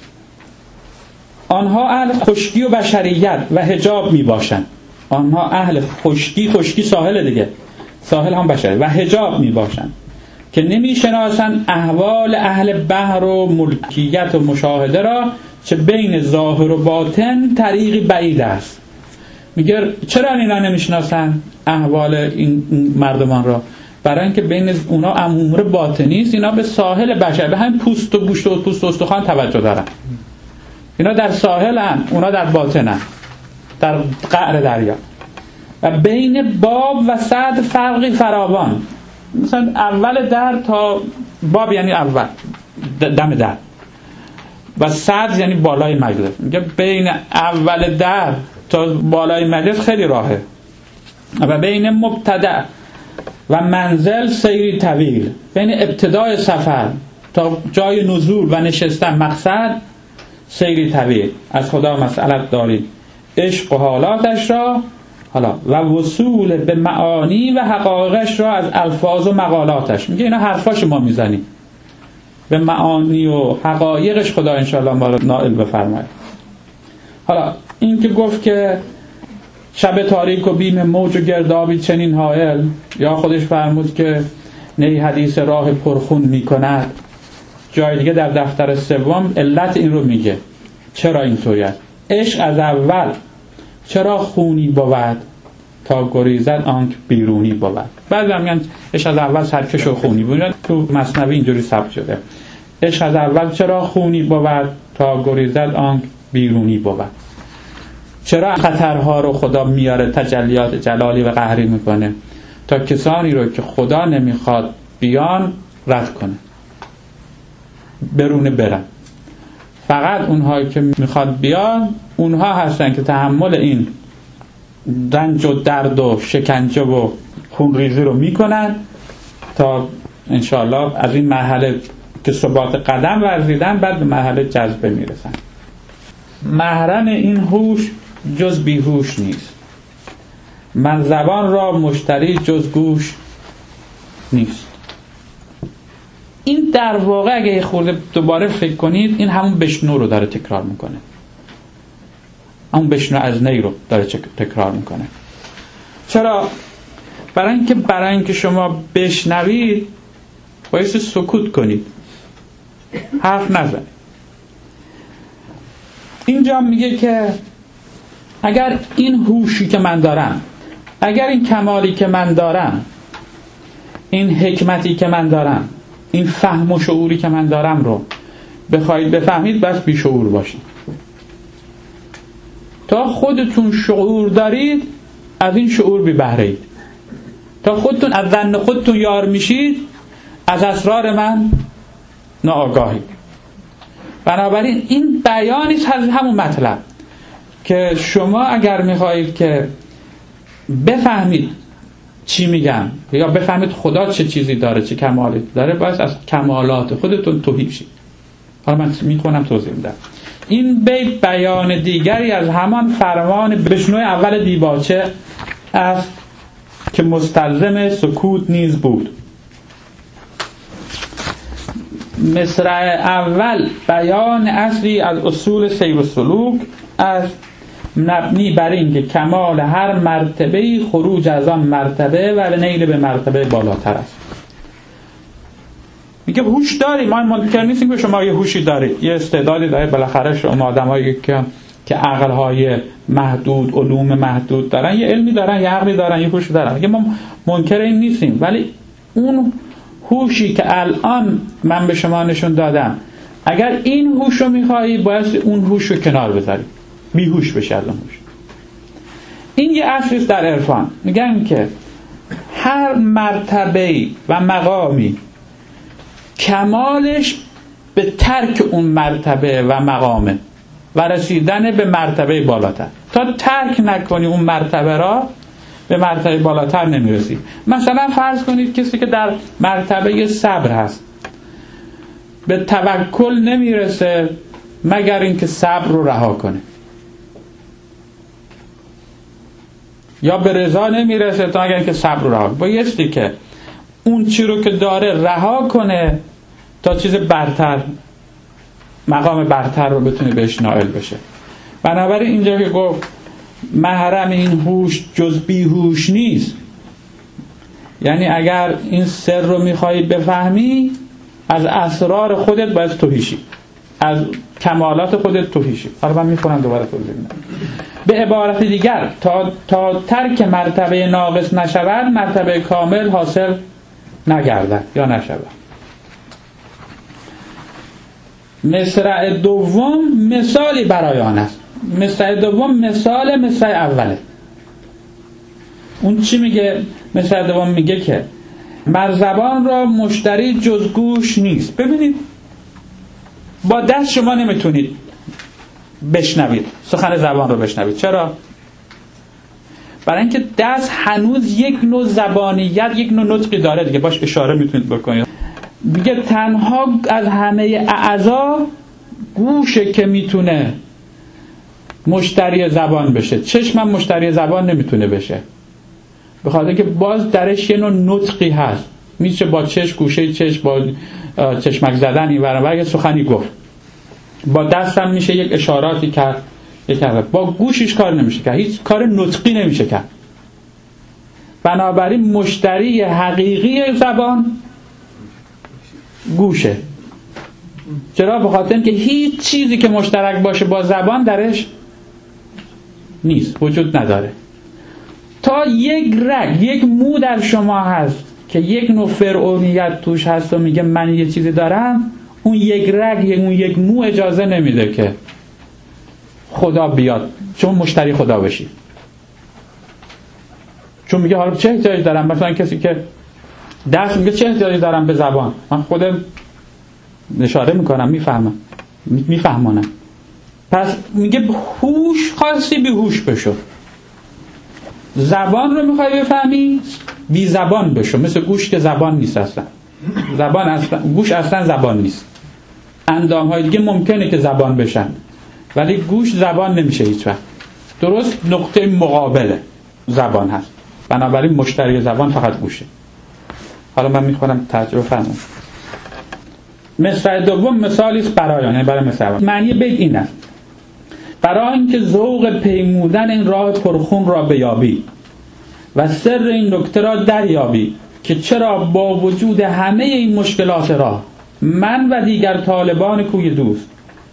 آنها اهل خشکی و بشریت و حجاب می باشن. آنها اهل خشکی ساحل دیگه، ساحل هم بشری و حجاب می باشن که نمی شناسن احوال اهل بحر و ملکیت و مشاهده را، چه بین ظاهر و باطن طریقی بعید است. میگه چرا اینا نمیشناسن احوال این مردمان را؟ برای اینکه بین اونا امور باطنی است، اینا به ساحل بشر، به همین پوست و گوشت و پوست و استخوان توجه دارن. اینا در ساحلن، اونا در باطنن، در قعر دریا. و بین باب و صد فرقی فراوان. مثلا اول در تا باب یعنی اول دم در، و صد یعنی بالای مجلس. میگه بین اول در تا بالای مجلس خیلی راهه. و بین مبتدأ و منزل سیری طویل. بین ابتدای سفر تا جای نزول و نشستن مقصد سیری طویل. از خدا مسئلت دارید عشق و حالاتش را، حالا و وصول به معانی و حقایقش را از الفاظ و مقالاتش. میگه اینا حرفاش ما میزنیم، به معانی و حقایقش خدا انشاءالله ما رو نائل بفرماید. حالا این که گفت که شب تاریک و بیم موج و گردابی چنین حائل، یا خودش فرمود که نی حدیث راه پرخون میکند. جای دیگه در دفتر سوم علت این رو میگه چرا اینطوری است. عشق از اول چرا خونی بود تا گریزد آنک بیرونی بود. بعضی هم میگن عشق از اول سرکش و خونی بود، تو مثنوی اینجوری ثبت شده. عشق از اول چرا خونی بود تا گریزد آنک بیرونی بود. چرا خطرها رو خدا میاره، تجلیات جلالی و قهری میکنه تا کسانی رو که خدا نمیخواد بیان رد کنه، برونه برن. فقط اونهایی که میخواد بیان اونها هستن که تحمل این رنج و درد و شکنجه و خونریزی رو میکنن تا انشاءالله از این مرحله که ثبات قدم ورزیدن بعد به مرحله جذبه میرسن. محرم این هوش جز بیهوش نیست، من زبان را مشتری جز گوش نیست. این در واقع اگه خورده دوباره فکر کنید این همون بشنو رو داره تکرار میکنه، همون بشنو از نی رو داره تکرار میکنه. چرا؟ برای اینکه شما بشنوید باید سکوت کنید، حرف نزنید. اینجا میگه که اگر این هوشی که من دارم، اگر این کمالی که من دارم، این حکمتی که من دارم، این فهم و شعوری که من دارم رو بخواید بفهمید بس بیشعور باشید. تا خودتون شعور دارید از این شعور بی بهره اید. تا خودتون از ظن خودتون یار میشید از اسرار من ناآگاهید. بنابراین این بیانی از همون مطلب که شما اگر میخواهید که بفهمید چی میگم یا بفهمید خدا چه چیزی داره، چه کمالی داره، باید از کمالات خودتون توهی شید. حالا من میخونم توضیح میدم. این بیت بیان دیگری از همان فرمان بشنو اول دیباچه است که مستلزم سکوت نیز بود. مصرع اول بیان اصلی از اصول سیر و سلوک از مبنی بر این که کمال هر مرتبه‌ای خروج از آن مرتبه و نیل به مرتبه بالاتر است. میگه هوش داری، ما منکر نیستیم که شما یه هوشی دارید، یه استعدادی دارید، بالاخره شما آدمایی که عقل‌های محدود، علوم محدود دارن، یه علمی دارن، یه عقلی دارن، یه هوشی دارن. میگه ما منکر این نیستیم، ولی اون هوشی که الان من به شما نشون دادم، اگر این هوش رو می‌خوایی باید اون هوش رو کنار بذاری. بیهوش بشه از اون هوش. این یه اصلی در عرفان. میگن که هر مرتبه و مقامی کمالش به ترک اون مرتبه و مقامه و رسیدن به مرتبه بالاتر. تا ترک نکنی اون مرتبه را به مرتبه بالاتر نمیرسی. مثلا فرض کنید کسی که در مرتبه صبر هست به توکل نمیرسه مگر اینکه صبر رو رها کنه، یا به رضا نمیرسه تا مگر اینکه صبر رو رها کنه. بایستی که اون چی رو که داره رها کنه تا چیز برتر، مقام برتر رو بتونه بهش نائل بشه. بنابراین اینجا که گفت محرم این هوش جز بیهوش نیست، یعنی اگر این سر رو میخوایی بفهمی از اسرار خودت باید توحیشی، از کمالات خودت توحیشی. حالا من میخونم دوباره توضیح میدم. به عبارت دیگر تا ترک مرتبه ناقص نشود مرتبه کامل حاصل نگردد یا نشود. مصرع دوم مثالی برای آن است. مصرع دوم مثال مصرع اوله. اون چی میگه؟ مصرع دوم میگه که مرزبان را مشتری جز گوش نیست. ببینید با دست شما نمیتونید بشنوید سخن زبان رو بشنوید. چرا؟ برای اینکه دست هنوز یک نوع زبانیت، یک نوع نطقی داره دیگه، باش اشاره میتونید بکنید. میگه تنها از همه اعضا گوشه که میتونه مشتری زبان بشه. چشمم مشتری زبان نمیتونه بشه، به خاطر که باز درش یه نوع نطقی هست. میشه با چشم، گوشه چشم، با چشمک زدن این ور یه سخنی گفت. با دستم میشه یک اشاراتی کرد، با گوشش کار نمیشه کرد، هیچ کار نطقی نمیشه کرد. بنابراین مشتری حقیقی زبان گوشه. چرا؟ به خاطر اینکه هیچ چیزی که مشترک باشه با زبان درش نیست، وجود نداره. تا یک رگ، یک مو در شما هست که یک نوع فرعونیت توش هست و میگه من یه چیزی دارم، اون یک رگ، اون یک مو اجازه نمیده که خدا بیاد، چون مشتری خدا بشی. چون میگه حالا چه احتیاجی دارم؟ مثلا کسی که دست میگه چه احتیاجی دارم به زبان؟ من خودم اشاره میکنم، میفهمونم. پس میگه هوش خاصی بی هوش بشو. زبان رو میخوای بفهمی بی زبان بشو. مثل گوش که زبان نیست اصلا. گوش اصلا زبان نیست. اندام های دیگه ممکنه که زبان بشن ولی گوش زبان نمیشه هیچ وقت. درست نقطه مقابل زبان هست. بنابراین مشتری زبان فقط گوشه. حالا من میخوام ترجمه فرمون. مصرع دوم مثالی است برای آن، یعنی برای مثال. معنی بیت این است: برای اینکه ذوق پیمودن این راه پرخون را بیابی و سر این نکته را دریابی که چرا با وجود همه این مشکلات راه من و دیگر طالبان کوی دوست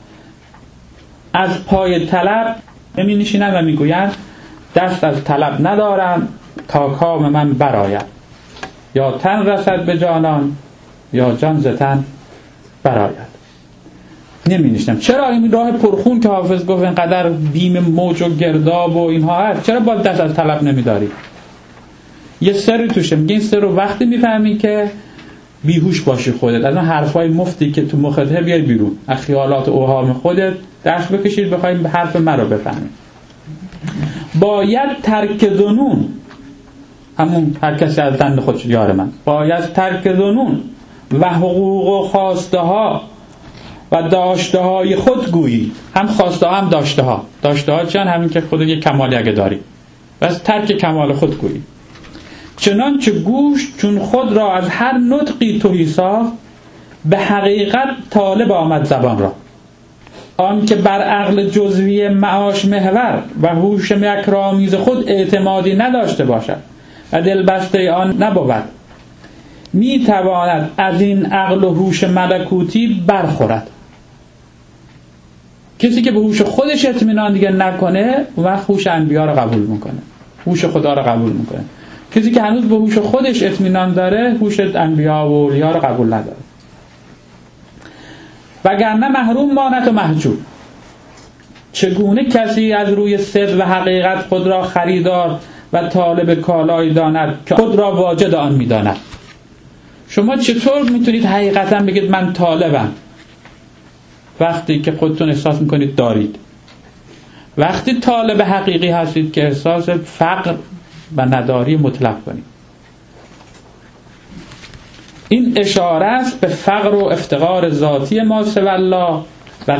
از پای طلب نمی نشینند و می گویند دست از طلب ندارم تا کام من برآید، یا تن رسد به جانان یا جان ز تن برآید. نمی نشینم. چرا این راه پرخون که حافظ گفت اینقدر بیم موج و گرداب و اینها هست، چرا با دست از طلب نمی داری؟ یه سری توشه. میگه این سر رو وقتی میفهمی که بیهوش باشی خودت، از اون حرفای مفتی که تو مخته بیای بیرون، از خیالات و اوهام خودت دست بکشید بخوای حرف من رو بفهمی. باید ترک ظنون، همون هر کسی از دند خودش یار من، باید ترک ظنون و حقوق و خواسته ها و داشته های خود گویی. هم خواسته ها هم داشته ها. داشته ها چیان؟ همین که خودت یک کمالی اگه داری، بس ترک کمال خود گویی. چنانچه گوش چون خود را از هر نطقی تهی ساخت به حقیقت طالب آمد زبان را، آن که بر عقل جزوی معاش محور و هوش مکرآمیز خود اعتمادی نداشته باشد و دلبسته آن نبود، می تواند از این عقل و هوش ملکوتی برخورد. کسی که به هوش خودش اطمینان دیگه نکنه و هوش انبیا را قبول میکنه، هوش خدا را قبول میکنه. کسی که هنوز به هوش خودش اطمینان داره هوش انبیا و اولیا را قبول نداره. وگرنه محروم ماند و محجوب. چگونه کسی از روی صدق و حقیقت خود را خریدار و طالب کالای داند که خود را واجد آن می‌داند. شما چطور میتونید حقیقتا بگید من طالبم وقتی که خودتون احساس میکنید دارید؟ وقتی طالب حقیقی هستید که احساس فقر و نداری مطلق کنید. این اشاره است به فقر و افتقار ذاتی ما سوی الله و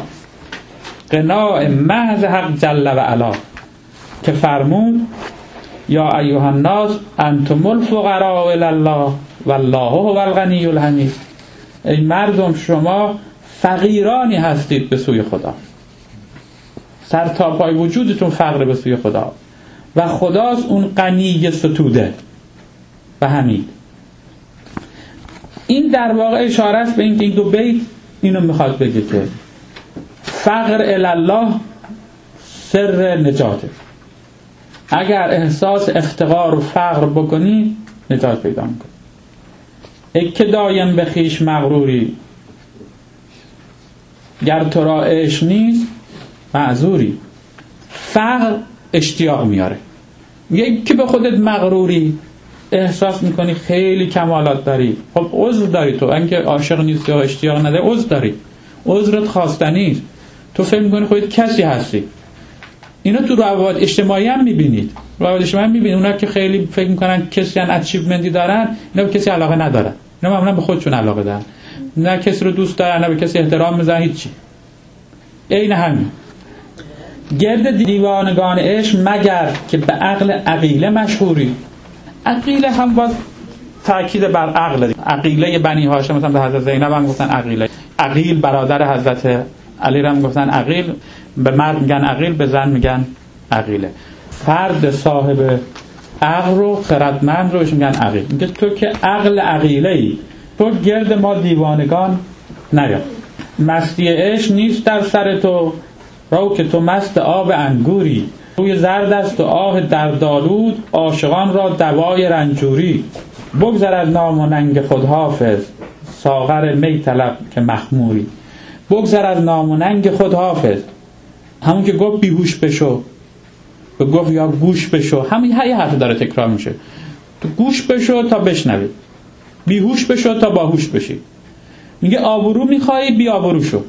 قناع محض حق جل و علا که فرمود یا ایها الناس انتم الفقراء الی الله والله هو الغنی الحمید. ای مردم شما فقیرانی هستید به سوی خدا، سر تا پای وجودتون فقر به سوی خدا و خداست اون غنی ستوده و حمید. این در واقع اشاره است به اینکه این دو بیت اینو میخواد بگه که فقر الی الله سر نجاته. اگر احساس افتقار و فقر بکنی نجات پیدا میکنی. ای که دایم به خویش مغروری، گر تو را عشق نیست معذوری. فقر اشتیاق میاره. میگه که به خودت مغروری، احساس میکنی خیلی کمالات داری، خب عذر داری. تو اینکه عاشق نیستی یا اشتیاق نداری عذر داری، عذرت خواستنی است. تو فکر میکنی خودت کسی هستی. اینا تو روابط اجتماعی هم میبینید. روابط اجتماعی هم میبینید اونا که خیلی فکر میکنن کسی ان اچیومنتی دارن، اینا به کسی علاقه ندارن. اینا معمولا به خودشون علاقه دارن. نه کسی رو دوست دارن، نه به کسی احترام میذارن، هیچی. عین همین. گرد دیوانگان عشق مگر که به عقل عقیله مشهوری. عقیله هم باز تاکید بر عقل. عقیله بنی هاشم مثلا به حضرت زینب هم گفتن عقیله. عقیل برادر حضرت علی هم گفتن عقیل. به مرد میگن عقیل، به زن میگن عقیله. فرد صاحب عقل رو، خردمند رو میگن عقیل. میگه تو که عقل عقیله ای، تو گرد ما دیوانگان نیا. مستی عشق نیست در سر تو، رو که تو مست آب انگوری. روی زرد است و آه دردآلود، عاشقان را دوای رنجوری. بگذر از نام و ننگ خود حافظ، ساغر می طلب که مخموری. بگذر از نام و ننگ خود حافظ، همون که گفت بیهوش بشو، به گفت یا گوش بشو، همین یه حرف داره تکرار میشه. تو گوش بشو تا بشنوی، بیهوش بشو تا باهوش بشی. میگه آبرو میخوایی بی آبرو شو،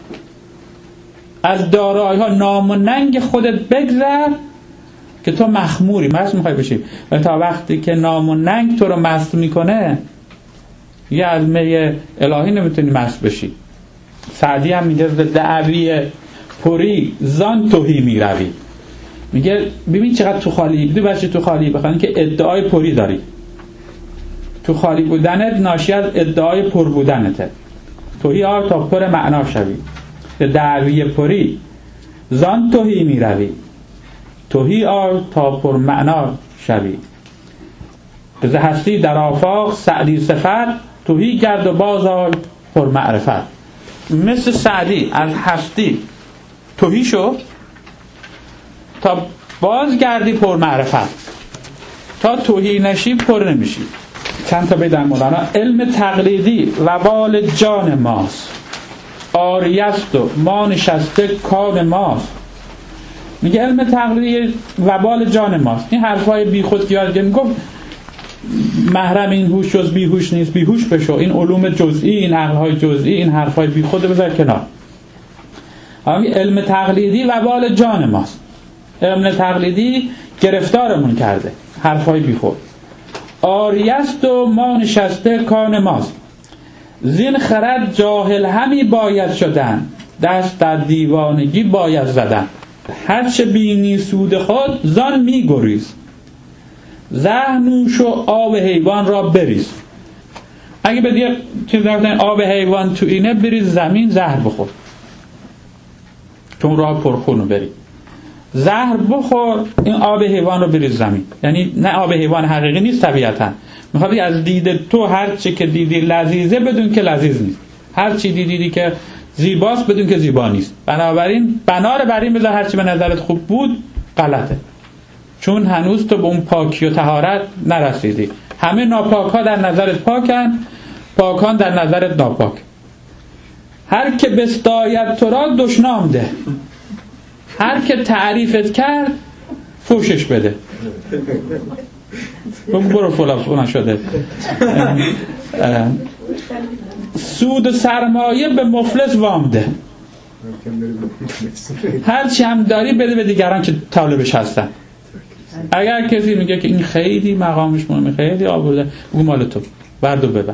از دارایی ها نام و ننگ خودت بگذر که تو مخموری، مست میخوای بشی. و تا وقتی که نام و ننگ تو رو مست میکنه یه از می الهی نمیتونی مست بشی. سعدی هم میگه دعوی پری زان توهی میروی. میگه ببین چقدر تو خالی، بدو بچه تو خالی بخوانی که ادعای پری داری. تو خالی بودنت ناشی از ادعای پر بودنته. توهی آر تا پر معنا شوی. به دعوی پری زان توهی میروی، توهی آر تا پر معنا شوی. به هستی در آفاق سعدی صفت، توهی گرد و باز آی پر معرفت. مثل سعدی از هستی توهی شو تا بازگردی پر معرفت. تا توهی نشی پر نمیشی. چند تا بیت در مولانا. علم تقلیدی وبال جان ماست، آریست و ما نشسته کان ماست. میگه علم تقلیدی وبال جان ماست. این حرفای بی خود که یاد گفت محرم این هوش جز بی هوش نیست، بی هوش بشو. این علوم جزئی، این عقلهای جزئی، این حرفای بی خود بذار کنار. علم تقلیدی وبال جان ماست. علم تقلیدی گرفتارمون کرده، حرفای بی خود. آریست و ما نشسته کان ماست، زین خرد جاهل همی باید شدن، دست در دیوانگی باید زدن. هرچه بینی سود خود زان می گریز، زهر نوش و آب حیوان را بریز. اگه بدی چیز دارتن آب حیوان تو اینه بریز زمین، زهر بخور چون راه پرخونو بری. زهر بخور، این آب حیوان رو بریز زمین. یعنی نه آب حیوان حقیقی نیست طبیعتا. میخوای از دید تو هر چی که دیدی لذیذه بدون که لذیذ نیست، هر چی دیدی که زیباست بدون که زیبا نیست. بنابراین بنار بر این بذار هر چی به نظرت خوب بود غلطه، چون هنوز تو به اون پاکی و طهارت نرسیدی. همه ناپاک ها در نظرت پاکن، پاکان در نظرت ناپاک. هر که بستاید تو را دشنام ده. هر که تعریفت کرد فوشش بده. برو فلان شده. سود و سرمایه به مفلس وام ده. هر چی هم داری بده به دیگران که طالبش هستن. اگر کسی میگه که این خیلی مقامش مهمه، خیلی آورده، بگو مال تو، برد و ببر.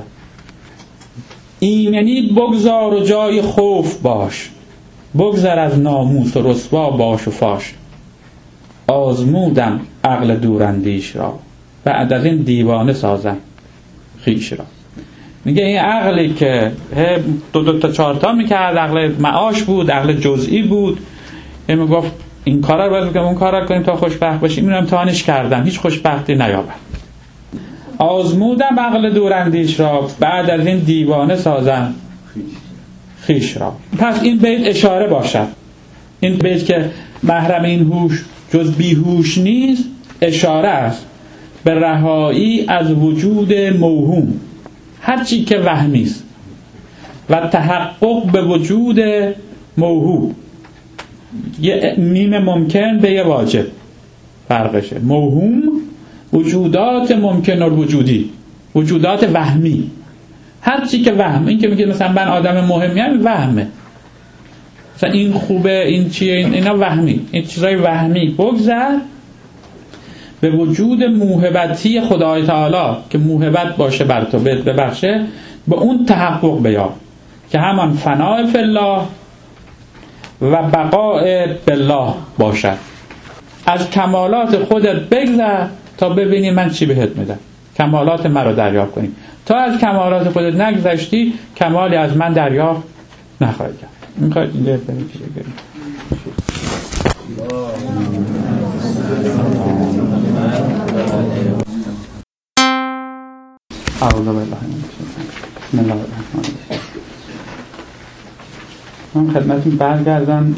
ایمنی بگذار و جای خوف باش، بگذر از ناموس و رسوا باش و فاش. آزمودم عقل دوراندیش را، بعد از این دیوانه سازم خیش را. میگه این عقلی که دو تا چهار تا میکرد، عقل معاش بود، عقل جزئی بود، میگفت این کارا رو باید بکنم، اون کارا رو کنیم تا خوشبخت باشیم، اینو امتحانش کردم هیچ خوشبختی نیابم. آزمودم عقل دوراندیش را، بعد از این دیوانه سازم خیش را. پس این بیت اشاره باشد، این بیت که محرم این هوش جز بیهوش نیست، اشاره است به رهایی از وجود موهوم، هر چی که وهمی است، و تحقق به وجود موهوم. یه میم ممکن به یه واجب فرقشه. موهوم وجودات ممکن الوجودی، وجودات وهمی، هر چی که وهم. این که میگه مثلا من آدم مهمی ام، وهمه، مثلا این خوبه، این چیه، اینا وهمی، این چیزای وهمی. بگذر به وجود موهبتی خدای تعالی که موهبت باشه بر تو، ببخشه، به اون تحقق بیار که همان فناء فی الله و بقاء بالله باشد. از کمالات خودت بگذر تا ببینی من چی بهت میدم، کمالات من رو دریافت کنی. تا از کمالات خودت نگذشتی، کمالی از من دریافت نخواهی کرد. میخواید این دیگه بریم چیزی بریم. اعوذ بالله من الشیطان. بسم الله الرحمن الرحیم. من خدمتتون برگردم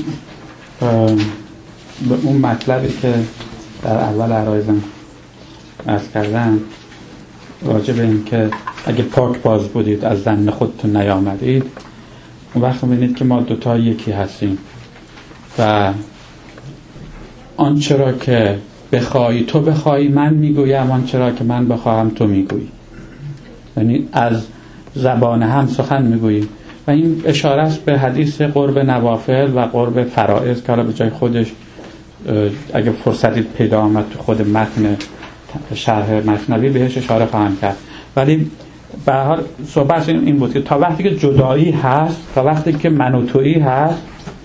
به اون مطلبی که در اول عرایزم عرض کردم، راجع به این که اگه پاک باز بودید از ظن خودتون نیامدید، اون وقت می‌بینید که ما دوتا یکی هستیم و آنچه را که بخوای تو بخوای من میگویم، آنچه را که من بخواهم تو میگویی. یعنی از زبان هم سخن میگوییم. و این اشاره است به حدیث قرب نوافل و قرب فرائض که حالا به جای خودش اگه فرصتی پیدا آمد تو خود متن شرح مثنوی بهش اشاره خواهم کرد. ولی به هر حال صحبت این بود که تا وقتی که جدایی هست، تا وقتی که من و تویی هست،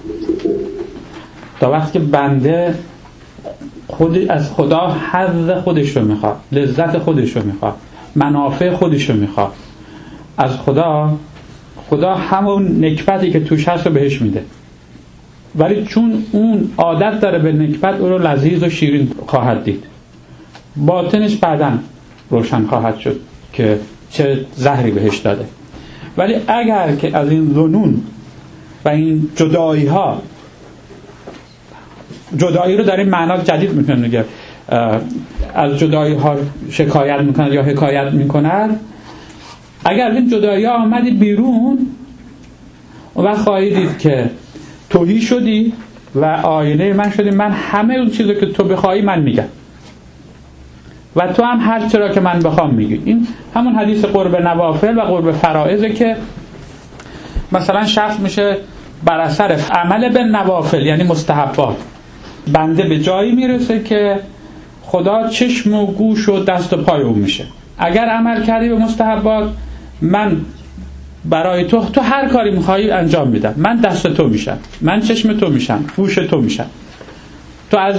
تا وقتی که بنده خود از خدا حظ خودش رو میخواد، لذت خودش رو میخواد، منافع خودش رو میخواد از خدا همون نکبتی که توش هست رو بهش میده. ولی چون اون عادت داره به نکبت، او رو لذیذ و شیرین خواهد دید، باطنش بعداً روشن خواهد شد که چه زهری بهش داده. ولی اگر که از این ظنون و این جدایی ها، جدایی رو در این معنا جدید میکنن، میگه از جدایی ها شکایت میکنن یا حکایت میکنن، اگر این جدایی ها آمدی بیرون و خواهی دید که توهی شدی و آینه من شدی، من همه اون چیزی که تو بخوایی من میگم و تو هم هر چرا که من بخوام میگی. این همون حدیث قرب نوافل و قرب فرائضه که مثلا شخص میشه بر اثر عمل به نوافل، یعنی مستحبات، بنده به جایی میرسه که خدا چشم و گوش و دست و پای اون میشه. اگر عمل کردی به مستحبات، من برای تو هر کاری میخوایی انجام میدم، من دست تو میشم، من چشم تو میشم، گوش تو میشم، تو از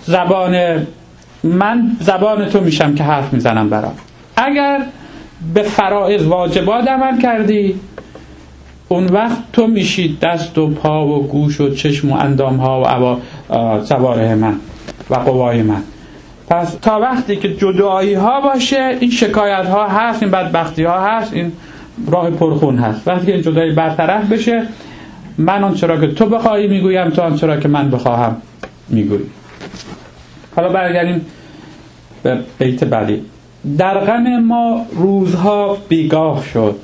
من زبان تو میشم که حرف میزنم برام. اگر به فرائض واجبات عمل کردی، اون وقت تو میشی دست و پا و گوش و چشم و اندام ها و جوارح من و قوای من. پس تا وقتی که جدایی ها باشه، این شکایت ها هست، این بدبختی ها هست، این راه پرخون هست. وقتی که جدایی برطرف بشه، من آن چرا که تو بخواهی میگویم، تو آن چرا که من بخواهم میگویی. حالا برگردیم به بیت بعدی. در غم ما روزها بیگاه شد،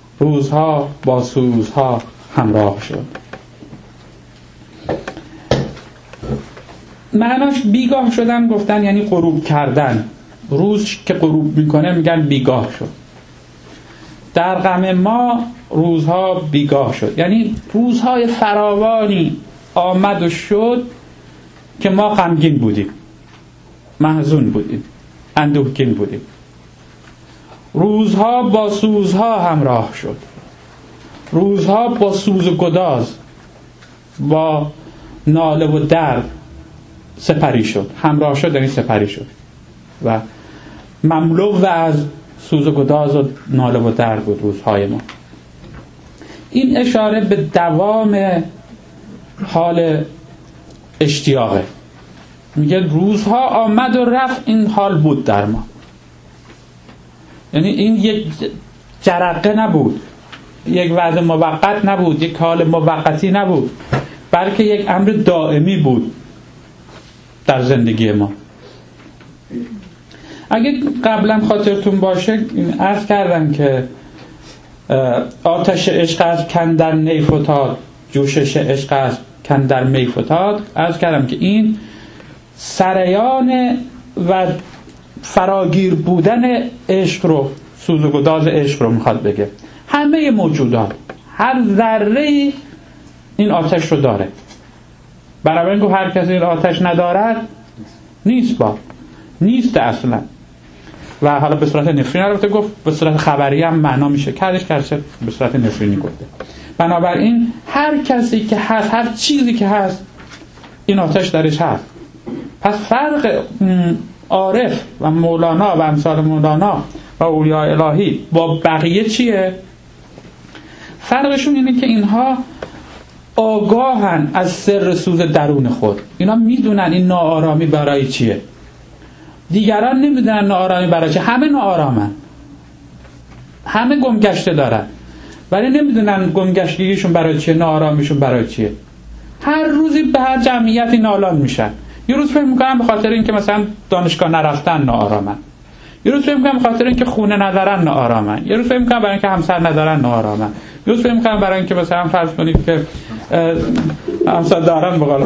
روزها با سوزها همراه شد. معناش بیگاه شدن گفتن یعنی غروب کردن. روز که غروب میکنه میگن بیگاه شد. در غم ما روزها بیگاه شد، یعنی روزهای فراوانی آمد و شد که ما غمگین بودیم، محزون بودیم، اندوهگین بودیم. روزها با سوزها همراه شد، روزها با سوز و گداز، با ناله و درد سپری شد. همراه شد یعنی سپری شد و مملو از سوز و گداز و ناله و درد بود روزهای ما. این اشاره به دوام حال اشتیاقه. میگه روزها آمد و رفت، این حال بود در ما. یعنی این یک جرقه نبود، یک وضع موقت نبود، یک حال موقتی نبود، بلکه یک امر دائمی بود در زندگی ما. اگه قبلا خاطرتون باشه عرض کردم که آتش عشق از کندر نی فتاد، جوشش عشق از کندر می فتاد. عرض کردم که این سریان و فراگیر بودن عشق رو، سوز و گداز عشق رو میخواد بگه. همه موجودات، هر ذره این آتش رو داره. بنابراین گفت هر کسی این آتش ندارد نیست اصلا. و حالا به صورت نفرینی البته گفت، به صورت خبری هم معنا میشه کردش به صورت نفرینی گفته. بنابراین هر کسی که هست، هر چیزی که هست، این آتش درش هست. پس فرق عارف و مولانا و امثال مولانا و اولیاء الهی با بقیه چیه؟ فرقشون اینه که اینها آگاهن از سر سوز درون خود. اینا میدونن این ناآرامی برای چیه. دیگران نمیدونن ناآرامی برای چیه. همه ناآرامن، همه گمگشته دارن، ولی نمیدونن گمگشتگیشون برای چیه، ناآرامیشون برای چیه. هر روزی به هر جمعیتی نالان میشن. یه روز فکر میکنن به خاطر اینکه مثلا دانشگاه نرفتن ناآرامن، یه روز فکر میکنن به خاطر اینکه خونه ندارن ناآرامن، یه روز فکر میکنن برای اینکه همسر ندارن ناآرامن، یه روز فکر میکنن برای اینکه مثلا فرض کنید که همسر دارن بقول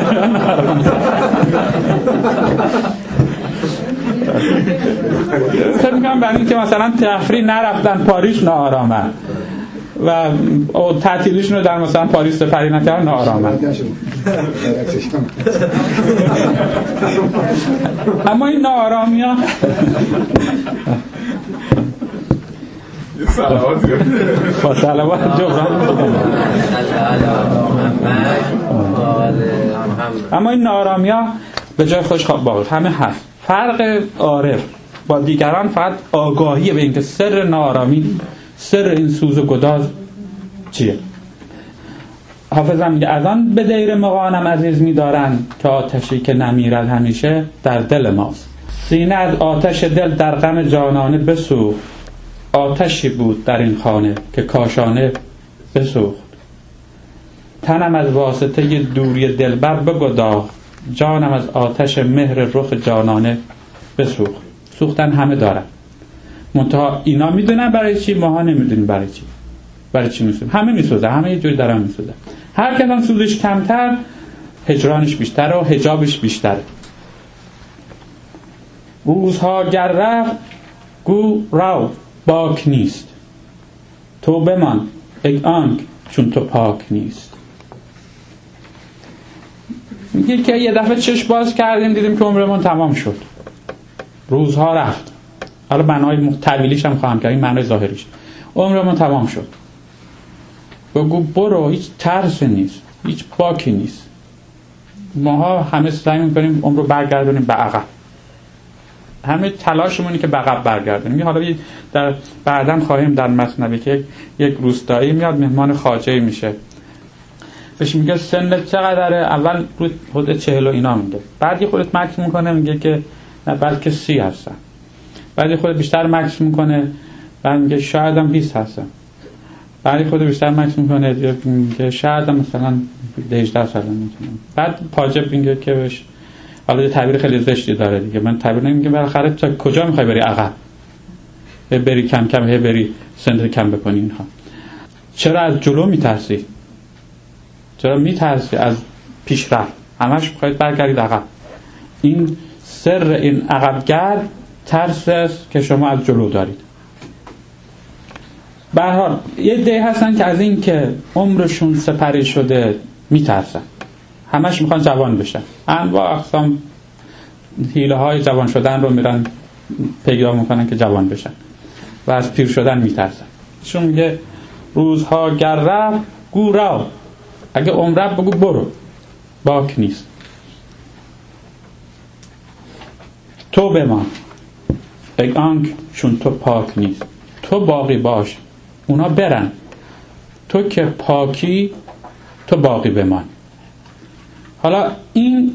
فکر میکنن برای اینکه مثلا تفریح نرفتن پاریس ناآرامن و تعطیلیشون رو در مثلا پاریس سپری نکردن ناآرامن. اما این ناآرامی ها با صلوات جبران، اما این ناآرامی ها به جای خودش باقی همه هست. فرق عارف با دیگران فقط آگاهی به اینکه سر ناآرامی، سر این سوز و گداز چیه. حافظم میگه از آن به دیر مغانم عزیز می‌دارن که آتشی که نمیرد همیشه در دل ماست. سینه از آتش دل در غم جانانه بسوخت، آتشی بود در این خانه که کاشانه بسوخت. تنم از واسطه دوری دلبر بگداخت، جانم از آتش مهر رخ جانانه بسوخت. سوختن همه دارن، منتها اینا میدونن برای چی، ماها نمیدونیم برای چی میسوزن. همه میسوزن، همه یه جوری دارن میسوزن. هر کدام سوزش کمتر، هجرانش بیشتر و حجابش بیشتر. روزها گر رفت گو رو باک نیست، تو بمان ای آنک چون تو پاک نیست. میگه که یه دفعه چشم باز کردیم دیدیم که عمرمون تمام شد، روزها رفت. حالا معنای تعبیلیش هم خواهم کرد، این معنای ظاهریش. عمرمون تمام شد، بگو برو، هیچ ترس نیست، هیچ باکی نیست. ماها همه سعی می‌کنیم عمر رو برگردونیم به عقب، همه تلاشمونی که به عقب برگردونیم. حالا در بعداً خواهیم در مثنوی که یک روستایی میاد مهمان خواجه‌ای میشه، بهش میگه سنت چقدره؟ اول رو حدود 40 اینا میگه، بعد یه خودت مکس میکنه میگه که نه بلکه 30 هستم، بعد یه خودت بیشتر مکس میکنه بعد میگه شاید هم 20 هستم، بعد خودت بیشتر مکس میکنه میگه شاید هم مثلا 18 سالم میتونم. بعد پاجب میگه که بهش حالا یه تعبیر خیلی زشتی داره دیگه، من تعبیر نمیگم بالاخره تا کجا میخوای بری عقب، بری کم کم بری سنت کم بکنی. اینها چرا از جلو میترسی؟ چرا میترسی از پیشرفت؟ همش میخواید برگردید عقب. این سر این عقبگرد ترس است که شما از جلو دارید. به هر حال یه عده هستن که از این که عمرشون سپری شده میترسن، همش میخوان جوان بشن، انواع اقسام حیله های جوان شدن رو میرن پیدا میکنن که جوان بشن و از پیر شدن میترسن. چون میگه روزها گر رفت گو رو، اگه عمر رفت بگو برو، باک نیست. تو بمان ای آنک چون تو پاک نیست، تو باقی باش اونا برن، تو که پاکی تو باقی بمان. حالا این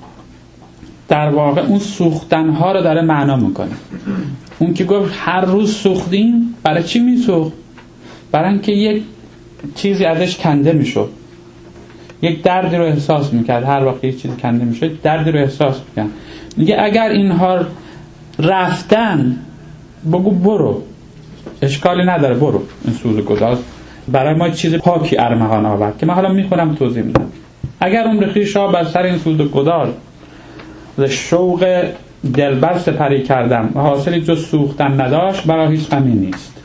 در واقع اون سوختنها رو داره معنا میکنه. اون که گفت هر روز سوختیم، برای چی میسوخت؟ برای اینکه یک چیزی ازش کنده میشد، یک دردی رو احساس میکرد. هر وقت یک چیزی کنده میشد دردی رو احساس میکرد. میگه اگر اینها رفتن بگو برو، اشکالی نداره، برو. این سوز گداز برای ما چیز پاکی ارمغان آورد که من حالا میخونم توضیح میدم. اگر عمر خویش را بر سر این سوز گداز ز شوق دلبر سپری کردم و حاصلی جز سوختن نداشت، برای هیچ غمی نیست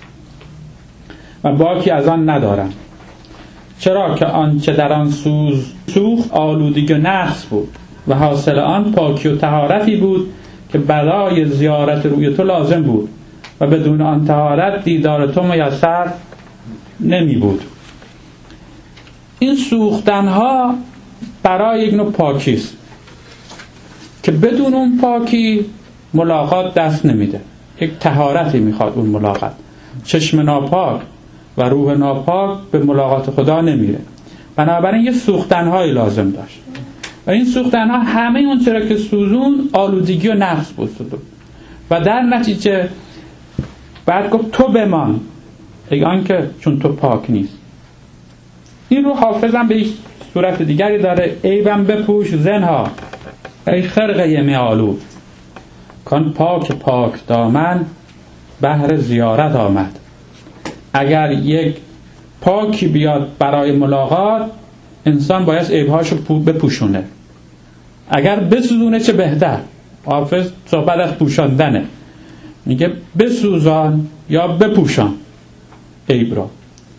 و باکی از آن ندارم. چرا که آنچه در آن سوخت آلودگی و نقص بود و حاصل آن پاکی و طهارتی بود که برای زیارت روی تو لازم بود و بدون آن طهارت دیدار تو میسر نمی بود. این سوختنها برای یک نوع پاکی است که بدون اون پاکی ملاقات دست نمیده. یک طهارتی میخواد اون ملاقات. چشم ناپاک و روح ناپاک به ملاقات خدا نمیره. بنابراین یه سوختنهایی لازم داشت و این سوختنها همه اون چرا که سوزون آلودگی و نقص بود و در نتیجه بعد گفت تو بمان ای آنکه چون تو پاک نیست. این رو حافظم به یک صورت دیگری داره. عیبم بپوش زنها ای خرقه میالود، کان پاک دامن بهر زیارت آمد. اگر یک پاکی بیاد برای ملاقات، انسان باید عیبهاشو بپوشونه. اگر بسوزونه چه بهتر. حافظ صحبت از پوشاندنه، میگه بسوزان یا بپوشان عیب را،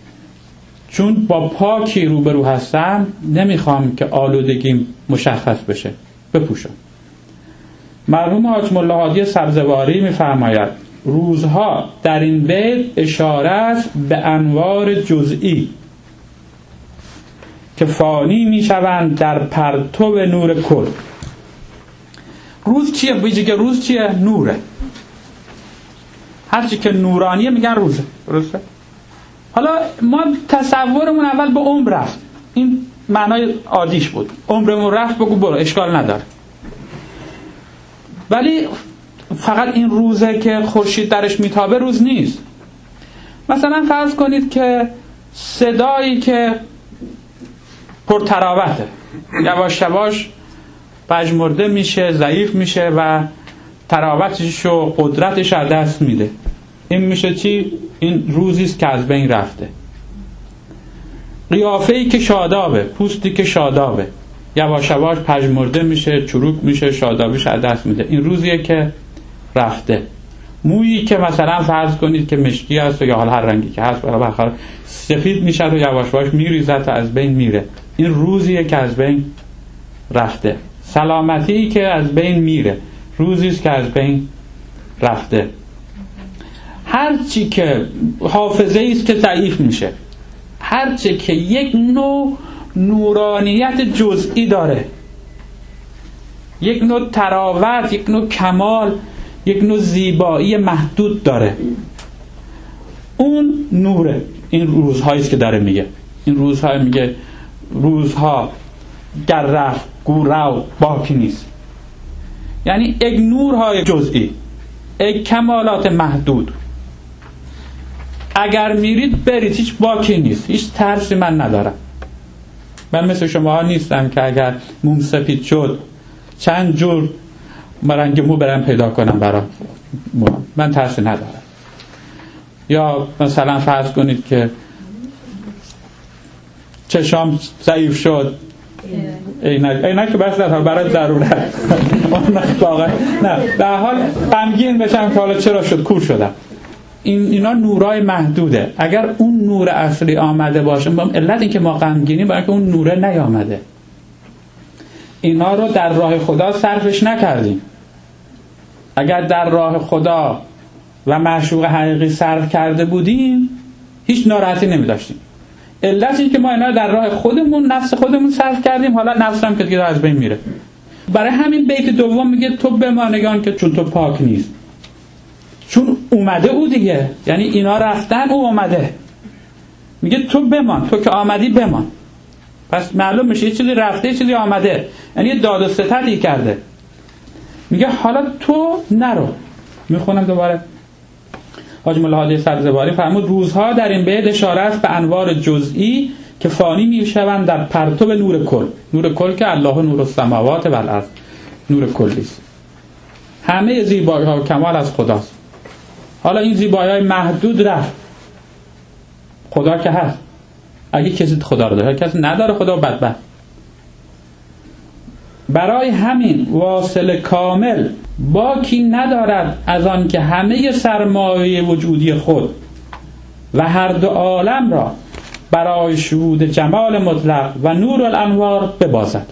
چون با پاکی روبرو هستم نمیخوام که آلودگیم مشخص بشه، بپوشان. مرحوم حاج ملا هادی سبزواری میفرماید روزها در این بیت اشاره است به انوار جزئی که فانی میشوند در پرتو نور کل. روز چیه؟ بیجه روز چیه؟ نوره. هرچی که نورانیه میگن روزه. درسته؟ حالا ما تصورمون اول به عمر رفت، این معنای عادیش بود. عمرمون رفت بگو برو، اشکال نداره. ولی فقط این روزه که خورشید درش میتابه روز نیست. مثلا فرض کنید که صدایی که پرتراوته یواش یواش پژمرده میشه، ضعیف میشه و تراوتش و قدرتش از دست میده. این میشه چی؟ این روزی است که از بین رفته. قیافه‌ای که شادابه، پوستی که شادابه، یواش یواش پژمرده میشه، چروک میشه، شادابیش از دست میده. این روزیه که رفته. مویی که مثلا فرض کنید که مشکی هست یا حال هر رنگی که هست برای سفید میشه و یواش یواش میریزه تا از بین میره. این روزیه که از بین رفته. سلامتی که از بین میره، روزی است که از بین رفته. هرچی که حافظه است که ضعیف میشه، هرچی که یک نوع نورانیت جزئی داره، یک نوع تراوت، یک نوع کمال، یک نوع زیبایی محدود داره، اون نوره. این روزهایی است که داره میگه. این روزها میگه روزها گر رفت گو رو باکی نیست. یعنی یک نورهای جزئی، یک کمالات محدود. اگر میرید برید، هیچ باکی نیست، هیچ ترسی من ندارم. من مثل شما ها نیستم که اگر موم سفید شد چند جور رنگ مو برم پیدا کنم برای من ترسی ندارم. یا مثلا فرض کنید که چشام ضعیف شد عینک که بس در برای ضرورت واقعا نه در حال غمگین بشم که حالا چرا شد کور شدم. اینا نورای محدوده. اگر اون نور اصلی آمده باشه، علت این که ما غمگینیم برای که اون نوره نیامده، اینا رو در راه خدا صرفش نکردیم. اگر در راه خدا و معشوق حقیقی صرف کرده بودیم هیچ ناراحتی نمی داشتیم. علت این که ما اینا در راه خودمون، نفس خودمون صرف کردیم، حالا نفس هم که دیگه از بین میره. برای همین بیت دوم میگه تو بمانگان که چون تو پاک نیست، چون اومده او دیگه، یعنی اینا رفتن او اومده. میگه تو بمان، تو که آمدی بمان. پس معلوم میشه یه چیزی رفته یه چیزی آمده، یعنی یه داد و ستدی کرده. میگه حالا تو نرو. میخونم دوباره. حاجی مولا حاجی سبزواری فرمود روزها در این بیت اشاره است به انوار جزئی که فانی میشوند در پرتو نور کل. نور کل که الله نور السماوات و الارض، نور کلی است. همه زیبایی ها و کمال از خداست. حالا این زیبایی های محدود رفت، خدا که هست. اگه کسی خدا رو داره، کسی نداره خدا بدبخت. برای همین واصل کامل باکی ندارد از آن که همه سرمایه وجودی خود و هر دو عالم را برای شهود جمال مطلق و نور الانوار ببازد.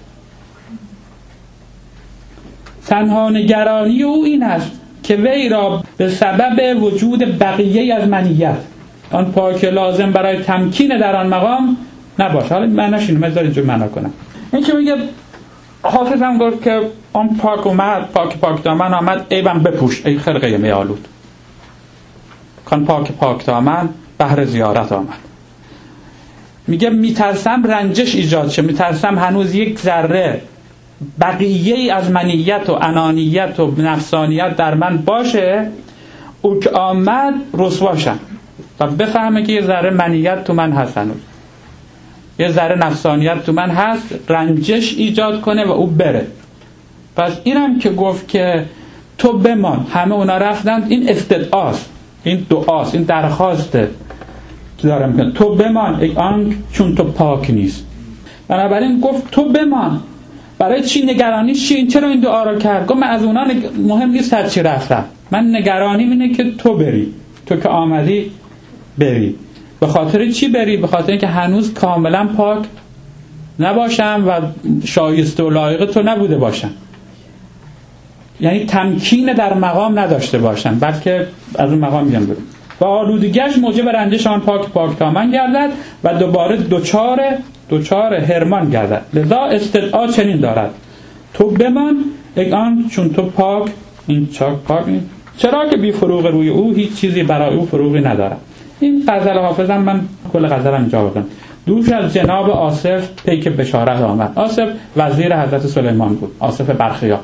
تنها نگرانی او این است که وی را به سبب وجود بقیه از منیت، آن پاک لازم برای تمکین در آن مقام نباشه. حالا معناش اینه، من اینجور معنا کنم. این که میگه حافظ هم گفت که آن پاک اومد، پاک دامن آمد، ایوان بپوش ای خرقه میالود. کان پاک دامن بهر زیارت آمد. میگه میترسم رنجش ایجاد شه، میترسم هنوز یک ذره بقیه ای از منیت و انانیت و نفسانیت در من باشه، او که آمد رسوا شم و بفهمه که یه ذره منیت تو من هست، هنوز یه ذره نفسانیت تو من هست، رنجش ایجاد کنه و او بره. پس اینم که گفت که تو بمان، همه اونا رفتند، این استدعاست، این دعاست، این درخواسته که دارم میکنم، تو بمان ای آنک چون تو پاک نیست. بنابراین گفت تو بمان. برای چی نگرانیش چی؟ چرا این دعا رو کرد؟ گفت من از اونا مهم نیست هر چی رفتم، من نگرانیم اینه که تو بری، تو که آمدی بری. به خاطر چی بری؟ به خاطر اینکه هنوز کاملا پاک نباشم و شایسته و لایق تو نبوده باشم، یعنی تمکین در مقام نداشته باشم، بلکه از اون مقام میام برم و آلودگیش موجب رنجش آن پاک دامن گردد و دوباره دوچار هرمان گردد. لذا استدعا چنین دارد تو بمان ای آن چون تو پاک، این پاک این. چرا که بی فروغ روی او هیچ چیزی برای او فروغی ندارد. این غزل حافظم من کل غزلم اینجا بگم. دوش از جناب آصف پیک بشارت آمد. آصف وزیر حضرت سلیمان بود، آصف برخیا،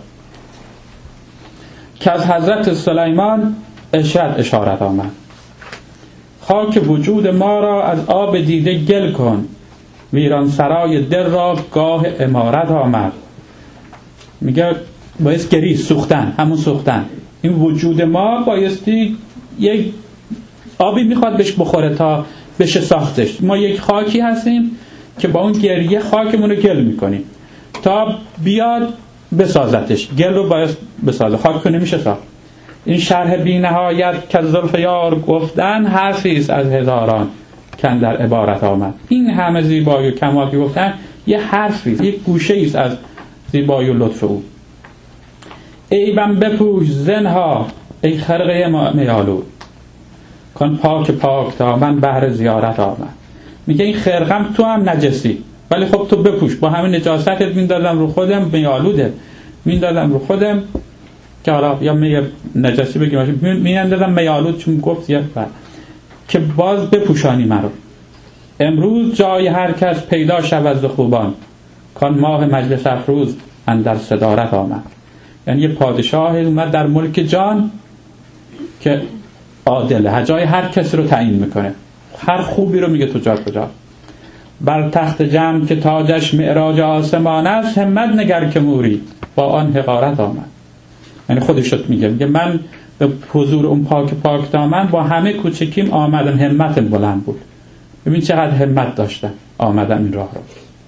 که از حضرت سلیمان اشارت آمد. خاک وجود ما را از آب دیده گل کن، ویران سرای دل را گاه امارت آمد. میگه باید گریست، سوختن، همون سوختن. این وجود ما بایستی یک آبی میخواد بهش بخوره تا بشه ساختش. ما یک خاکی هستیم که با اون گریه خاکمون رو گل میکنیم تا بیاد بسازتش. گل رو باید بسازه، خاک رو نمیشه ساخت. این شرح بی نهایت که زلف یار گفتن حرفی است از هزاران که در عبارت آمد. این همه زیبایی و کمال که گفتن یه حرفی است، یک گوشه است از زیبایی و لطف او. عیبم بپوش زنها ای خرقه میالود، کن پاک دامن بهر زیارت آمد. میگه این خرقم تو هم نجسی، ولی خب تو بپوش. با همین نجاستت میندازم رو خودم، میالوده میندازم رو خودم که حالا یا می نجسی بگیم میندازم میالود، چون گفت که باز بپوشانی مرا. امروز جای هر کس پیدا شود ز خوبان، کان ماه مجلس افروز اندر صدارت آمد. یعنی یه پادشاه اومد در ملک جان که عادله، جای هر کسی رو تعیین میکنه، هر خوبی رو میگه تو جا کجا. بر تخت جمع که تاجش معراج آسمان است، همت نگر که موری با آن حقارت آمد. یعنی خودشت میگه من به حضور اون پاک دامن با همه کوچکیم آمدم، همت بلند بود. ببین چقدر همت داشتم آمدم این راه رو.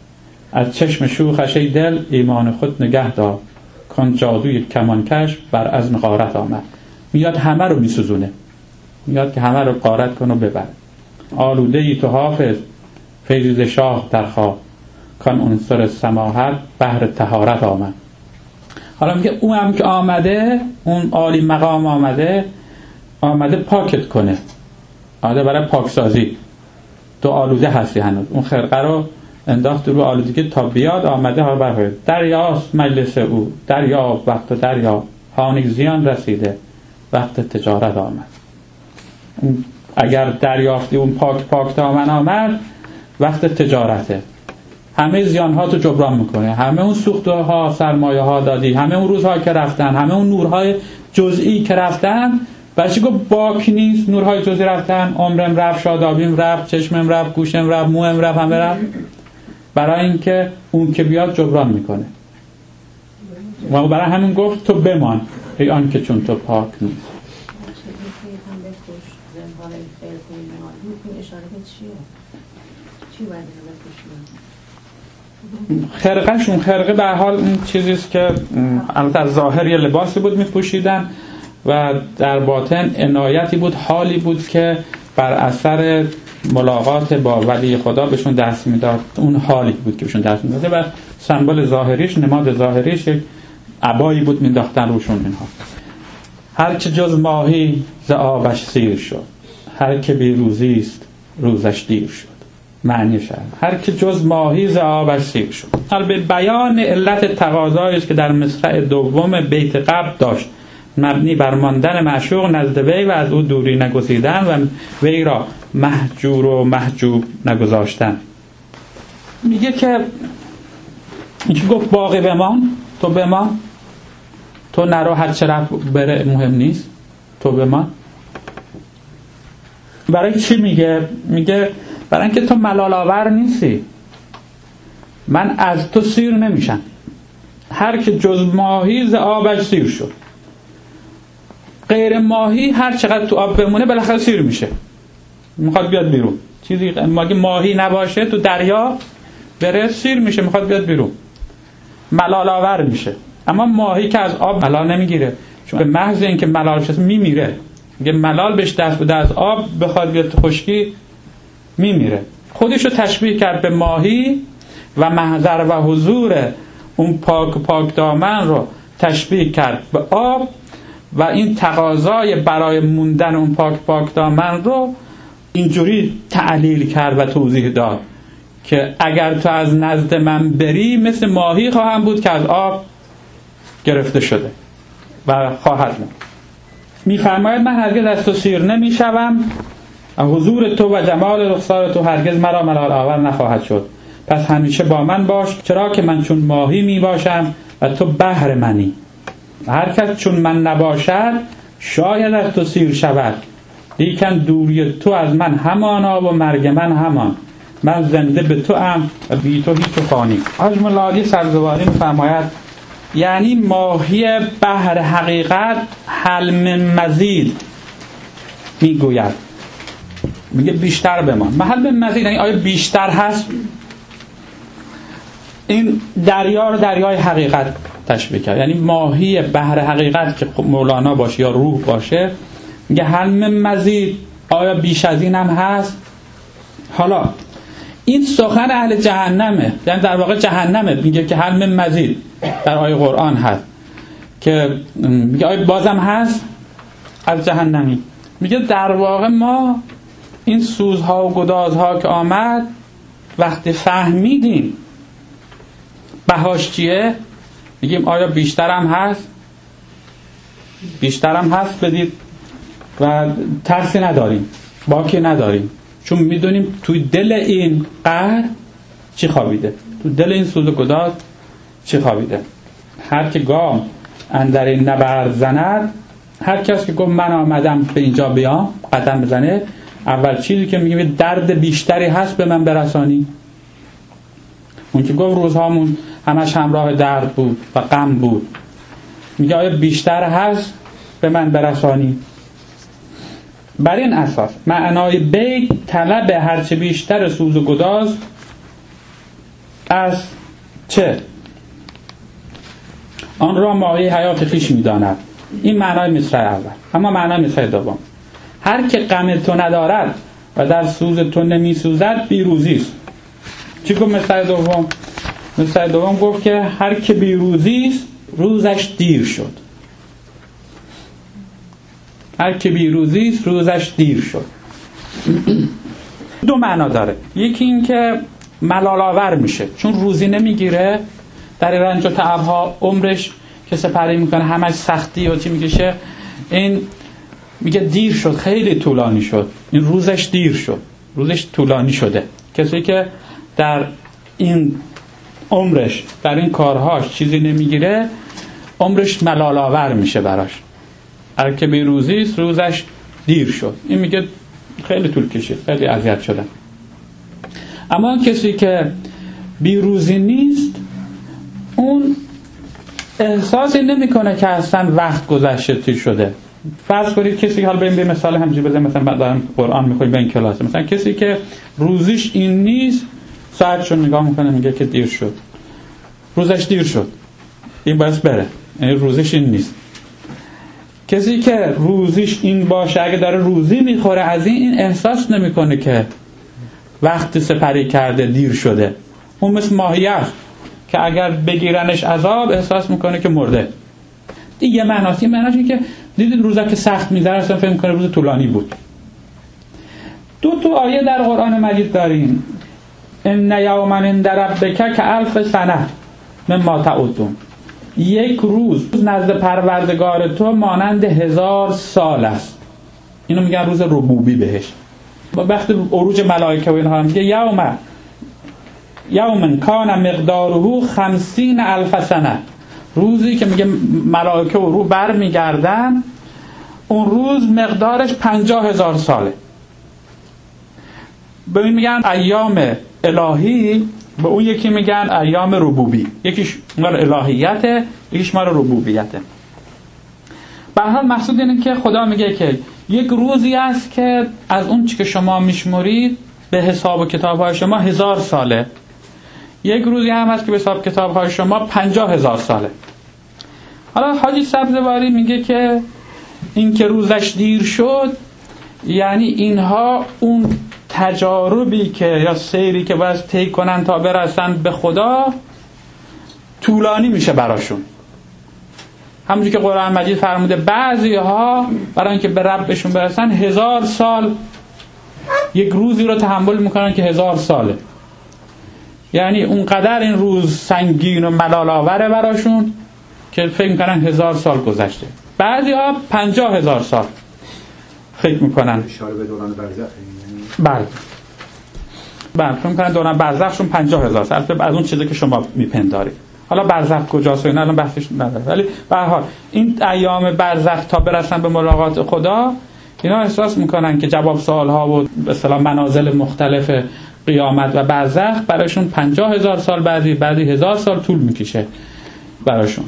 از چشم شوخش ای دل ایمان خود نگه دار، کان جادوی کمانکش بر عزم غارت آمد. میاد همه رو میسوزونه، میاد که همه رو غارت کن و ببر. آلوده ای تو حافظ فیض شاه در خواب، کان عنصر سماحت بحر طهارت آمد. حالا میگه اون هم که آمده، اون عالی مقام آمده پاکت کنه، آمده برای پاکسازی. تو آلوده هستی هنوز، اون خرقه رو انداخت رو آلودگی تا بیاد، آمده ها برای دریاست مجلس او، دریا وقت دریا هانیک زیان رسیده، وقت تجارت آمد. اگر دریافتی اون پاک دامن آمد، وقت تجارته، همه زیانها تو جبران میکنه، همه اون سوختها سرمایه ها دادی، همه اون روزها که رفتن، همه اون نورهای جزئی که رفتن. بچه گفت باک نیست، نورهای جزئی رفتن، عمرم رفت، شادابیم رفت، چشمم رفت، گوشم رفت، موهم رفت، همه رفت، برای اینکه اون که بیاد جبران میکنه. و برای همین گفت تو بمان ای آن که چون تو پاک نیست. خرقه به حال این چیزیست که البته از ظاهر یه لباسی بود میپوشیدن و در باطن عنایتی بود، حالی بود که بر اثر ملاقات با ولی خدا بهشون دست میداد. اون حالی بود که بهشون دست میداد و سمبل ظاهریش، نماد ظاهریش یک عبایی بود مینداختن روشون. اینها هر که جز ماهی ز آبش سیر شد، هر که بی روزیست روزش دیر شد. معنیش هر که جز ماهی ز آبش سیر شد. به بیان علت تقاضایی است که در مصرع دوم بیت قبل داشت، مبنی بر ماندن معشوق نزد وی و از او دوری نگزیدن و وی را مهجور و محجوب نگذاشتن. میگه که اینکه گفت باقی بمان، تو بمان، تو نرو، هر چه رفت بره مهم نیست، تو بمان. برای چی میگه؟ میگه برای اینکه تو ملال آور نیستی، من از تو سیر نمیشم. هر که جز ماهی ز آبش سیر شد. غیر ماهی هر چقدر تو آب بمونه بالاخره سیر میشه، میخواد بیاد بیرون. چیزی ماهی نباشه تو دریا بره سیر میشه، میخواد بیاد بیرون، ملال آور میشه. اما ماهی که از آب ملال نمیگیره، چون به محض اینکه ملال شده میمیره. میگه ملال بهش دست بده از آب بخواد بیاد تو خشکی میمیره. خودشو تشبیه کرد به ماهی و محضر و حضور اون پاک دامن رو تشبیه کرد به آب و این تقاضای برای موندن اون پاک دامن رو اینجوری تعلیل کرد و توضیح داد که اگر تو از نزد من بری مثل ماهی خواهم بود که از آب گرفته شده و خواهد موند. میفرماید من هرگز از تو سیر نمیشوم، حضور تو و جمال رخسار تو هرگز مرا ملال آور نخواهد شد. پس همیشه با من باش، چرا که من چون ماهی می باشم و تو بحر منی. هر کس چون من نباشد شاید از تو سیر شود، لیکن دوری تو از من همانا و مرگ من همان. من زنده به تو ام و بی تو هیچ فانی. حاج ملالی سرزواری می‌فرماید یعنی ماهی بحر حقیقت حلم مزید میگوید، میگه بیشتر بمان. حلم مزید یعنی آیا بیشتر هست؟ این دریا رو دریای حقیقت تشبیه کرد، یعنی ماهی بحر حقیقت که مولانا باشه یا روح باشه. میگه حلم مزید، آیا بیش از این هم هست؟ حالا این سخن اهل جهنمه، یعنی در واقع جهنمه. میگه که حلم مزید در آیه قرآن هست که میگه آیه بازم هست از جهنمی. میگه در واقع ما این سوزها و گدازها که آمد وقتی فهمیدیم بهاش چیه، میگیم آیا بیشترم هست؟ بیشترم هست بدید و ترسی نداریم، باکی نداریم، چون میدونیم توی دل این قهر چی خوابیده، توی دل این سوز و گداز چی خوابیده. هر که گام اندر این نبرد زند، هر کس که گفت من آمدم به اینجا بیام قدم بزنه، اول چیزی که میگه درد بیشتری هست به من برسانی. اون که گفت روزهامون همش همراه درد بود و غم بود، میگه آیا بیشتر هست به من برسانی؟ بر این اساس معنای بیت طلب هرچه بیشتر سوز و گداز از چه آن را مایه حیات خویش می‌داند. این معنای مصرع اول. اما معنای مصرع دوم: هر که غم تو ندارد و در سوز تو نمی‌سوزد بیروزی است. چی گفت مصرع دوم؟ مصرع دوم گفت که هر که بیروزی است روزش دیر شد. هر که بیروزی است روزش دیر شد. دو معنا داره. یکی این که ملال آور میشه، چون روزی نمیگیره، در رنج و تعب‌ها عمرش که سپری میکنه همش سختی و چی میکشه، این میگه دیر شد، خیلی طولانی شد، این روزش دیر شد، روزش طولانی شده. کسی که در این عمرش در این کارهاش چیزی نمیگیره، عمرش ملال آور میشه براش. هر که بی روزی است روزش دیر شد. این میگه خیلی طول کشید، خیلی اذیت شدن. اما کسی که بی روزی نیست، اون احساسی نمیکنه که اصلا وقت گذشته تیر شده. فرض کنید کسی که، حالا بریم به مثال همینجوری بزنیم، مثلا دارم قرآن میخونیم به این کلاس، مثلا کسی که روزیش این نیست، ساعتشو نگاه میکنه میگه که دیر شد، روزش دیر شد، این باید بره، یعنی روزیش این نیست. کسی که روزیش این باشه، اگه داره روزی میخوره از این احساس نمیکنه که وقت سپری کرده دیر شده. اون مثل ماهی است که اگر بگیرنش عذاب احساس میکنه که مرده. دیگه معناست. این معناش اینه که دیدید روزا که سخت می‌گذره اصلا فکر می‌کنه روز طولانی بود. دو آیه در قرآن مجید داریم: ان یوما عند ربک کالف سنه مما تعدون. یک روز نزد پروردگار تو مانند 1000 سال است. اینو میگن روز ربوبی بهش. وقتی عروج ملائکه و اینها میگه یوم کان مقداره 50,000 سنه، روزی که میگه ملائکه و روح بر میگردن، اون روز مقدارش 50,000 ساله. به این میگن ایام الهی، به اون یکی میگن ایام ربوبی. یکیش مال الهیته، یکیش مال ربوبیته. به هر حال مقصود اینه که خدا میگه که یک روزی است که از اون چی که شما میشمرید به حساب و کتاب‌های شما 1000 ساله. یک روزی هم هست که به حساب کتاب‌های شما 50,000 ساله. حالا حاجی سبزواری میگه که این که روزش دیر شد، یعنی اینها اون تجاربی که یا سیری که باید طی کنن تا برسن به خدا طولانی میشه براشون. همونجوری که قرآن مجید فرموده بعضی ها برای اینکه به ربشون برسن 1000 سال یک روزی رو تحمل میکنن که 1000 ساله. یعنی اونقدر این روز سنگین و ملال آوره براشون که فکر میکنن 1000 سال گذشته. بعضی ها 50,000 سال فکر میکنن. اشاره به دوران برزخ. بله فکر میکنن دوران برزخشون 50,000 سال. البته از اون چیزی که شما میپندارید. حالا برزخ کجاست و اینا الان بحثش نداره، ولی به هر حال این ایام برزخ تا برسن به ملاقات خدا، اینا احساس میکنن که جواب سوال ها و به اصطلاح منازل مختلف قیامت و برزخ براشون 50,000 سال، بعدی 1000 سال طول میکشه براشون.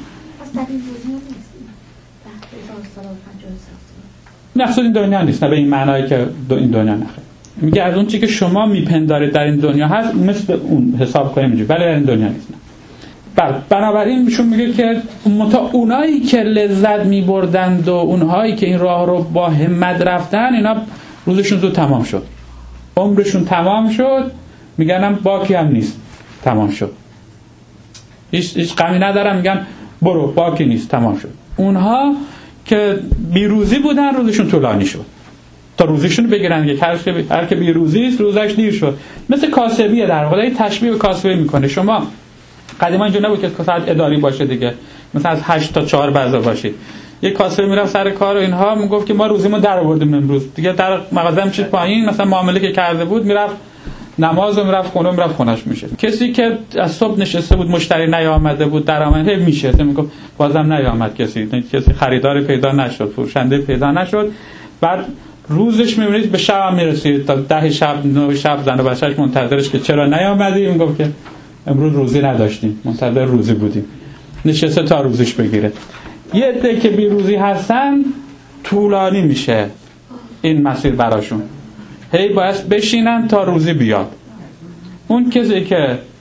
مقصود این دنیا نیست، نه به این معنایی که این دنیا نخه. میگه از اون چی که شما میپندارید در این دنیا هست مثل اون حساب کنیم اینجوری، ولی در این دنیا نیست. بنابراین ایشون میگه که اونایی که لذت میبردند و اونهایی که این راه رو با همت رفتن، اینا روزشون زود تمام شد، عمرشون تمام شد، میگنم باکی هم نیست، تمام شد، هیچ غمی ندارم، میگن برو باکی نیست، تمام شد. اونها که بیروزی بودن روزشون طولانی شد تا روزشون بگیرن. هر که بیروزی است روزش دیر شد. مثل کاسبیه، در واقع این تشبیه به کاسبی میکنه. شما قدیما اینجا نبود که ساعت اداری باشه دیگه، مثلا از 8 تا 4 بازه باشید. یک کاسبی میرفت سر کار و اینها، میگفت که ما روزیمو در آوردیم امروز دیگه، در مغازه میشید پایین، مثلا معامله که کرده بود میرفت نماز و میرفت خونه، میرفت خونش میشه. کسی که از صبح نشسته بود مشتری نیامده بود درآمد میشه، میگفت بازم نیامد کسی خریداری پیدا نشد، فروشنده پیدا نشد. بعد روزش میبینید به شب میرسید تا 10 شب 9 شب زن و بچه‌اش منتظرش که چرا نیامدی، میگفت که امروز روزی نداشتیم، منتظر روزی بودیم. نشسته تا روزش بگیره. یه عده که بی روزی هستن طولانی میشه این مسیر براشون، هی باید بشینن تا روزی بیاد. اون کسی که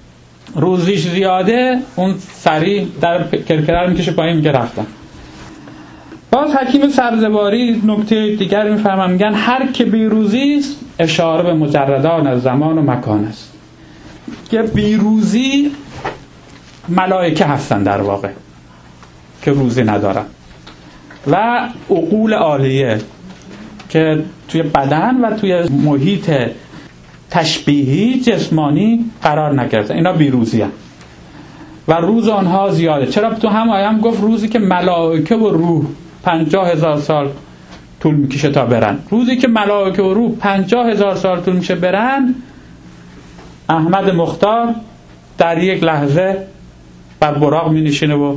روزیش زیاده اون سریع در کرکره رو میکشه پایین میگه رفتم. باز حکیم سبزواری نکته دیگر میفهمم، میگن هر که بیروزی است اشاره به مجردان از زمان و مکان است. که بیروزی ملائکه هستن در واقع که روزی ندارن و عقول عالیه که توی بدن و توی محیط تشبیهی جسمانی قرار نگرفتن، اینا بیروزی هستن و روز آنها زیاده. چرا تو هم آیه گفت روزی که ملائکه و روح 50,000 سال طول میکشه تا برن. روزی که ملائکه و روح 50,000 سال طول میشه برن، احمد مختار در یک لحظه بر براق می نشینه و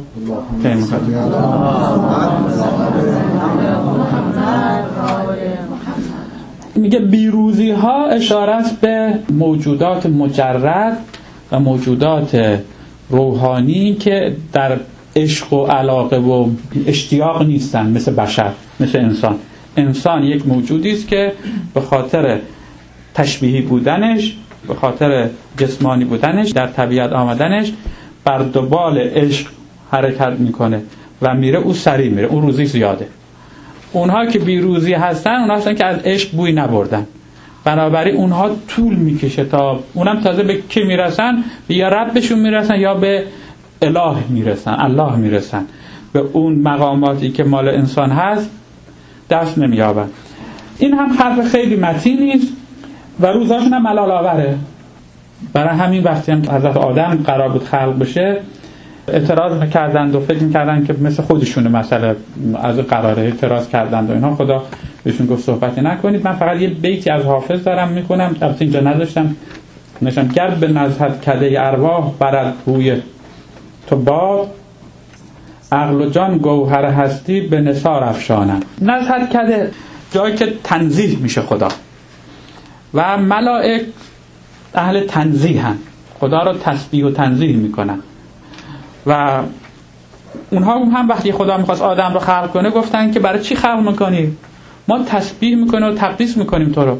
میگه بیروزی ها اشاره است به موجودات مجرد و موجودات روحانی که در عشق و علاقه و اشتیاق نیستن، مثل بشر، مثل انسان. انسان یک موجودی است که به خاطر تشبیهی بودنش، به خاطر جسمانی بودنش، در طبیعت آمدنش بر دنبال عشق حرکت میکنه و میره، او سریع میره، اون روزی زیاده. اونها که بیروزی هستن، اونها هستن که از عشق بوی نبردن، بنابراین اونها طول میکشه تا اونم تازه به کی میرسن؟ یا ربشون میرسن یا به اله میرسن، الله میرسن، به اون مقاماتی که مال انسان هست دست نمیابن. این هم حرف خیلی متینی است و روزاشون هم ملال آوره. برای همین وقتی هم حضرت آدم قرار بود خلق بشه اعتراض میکردند و فکر میکردند که مثل خودشونه مسئله از قراره، اعتراض کردند و اینها. خدا بهشون گفت صحبتی نکنید. من فقط یه بیتی از حافظ دارم میکنم، البته اینجا نداشتم نشم. گرد به نزهت کده ارواح برد بوی تو باد، عقل و جان گوهر هستی به نثار افشانم. نزهت کده جایی که تنزیه میشه خدا و ملائک اهل تنزیه هن، خدا رو تسبیح و تنزیه میکنن و اونها هم وقتی خدا میخواست آدم رو خلق کنه گفتن که برای چی خلق میکنی؟ ما تسبیح میکنیم و تقدیس میکنیم تو رو،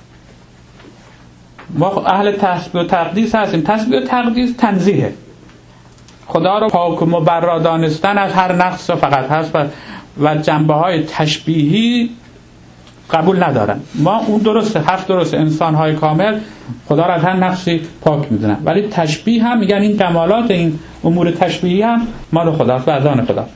ما اهل تسبیح و تقدیس هستیم. تسبیح و تقدیس تنزیه، خدا رو پاک و مبرا دانستن از هر نقص فقط هست و جنبه های تشبیهی قبول ندارن. ما اون درسته، حرف درسته، انسان های کامل خدا را از هر نقصی پاک میدونن، ولی تشبیه هم میگن این کمالات، این امور تشبیهی هم مال خداست و از آن خداست.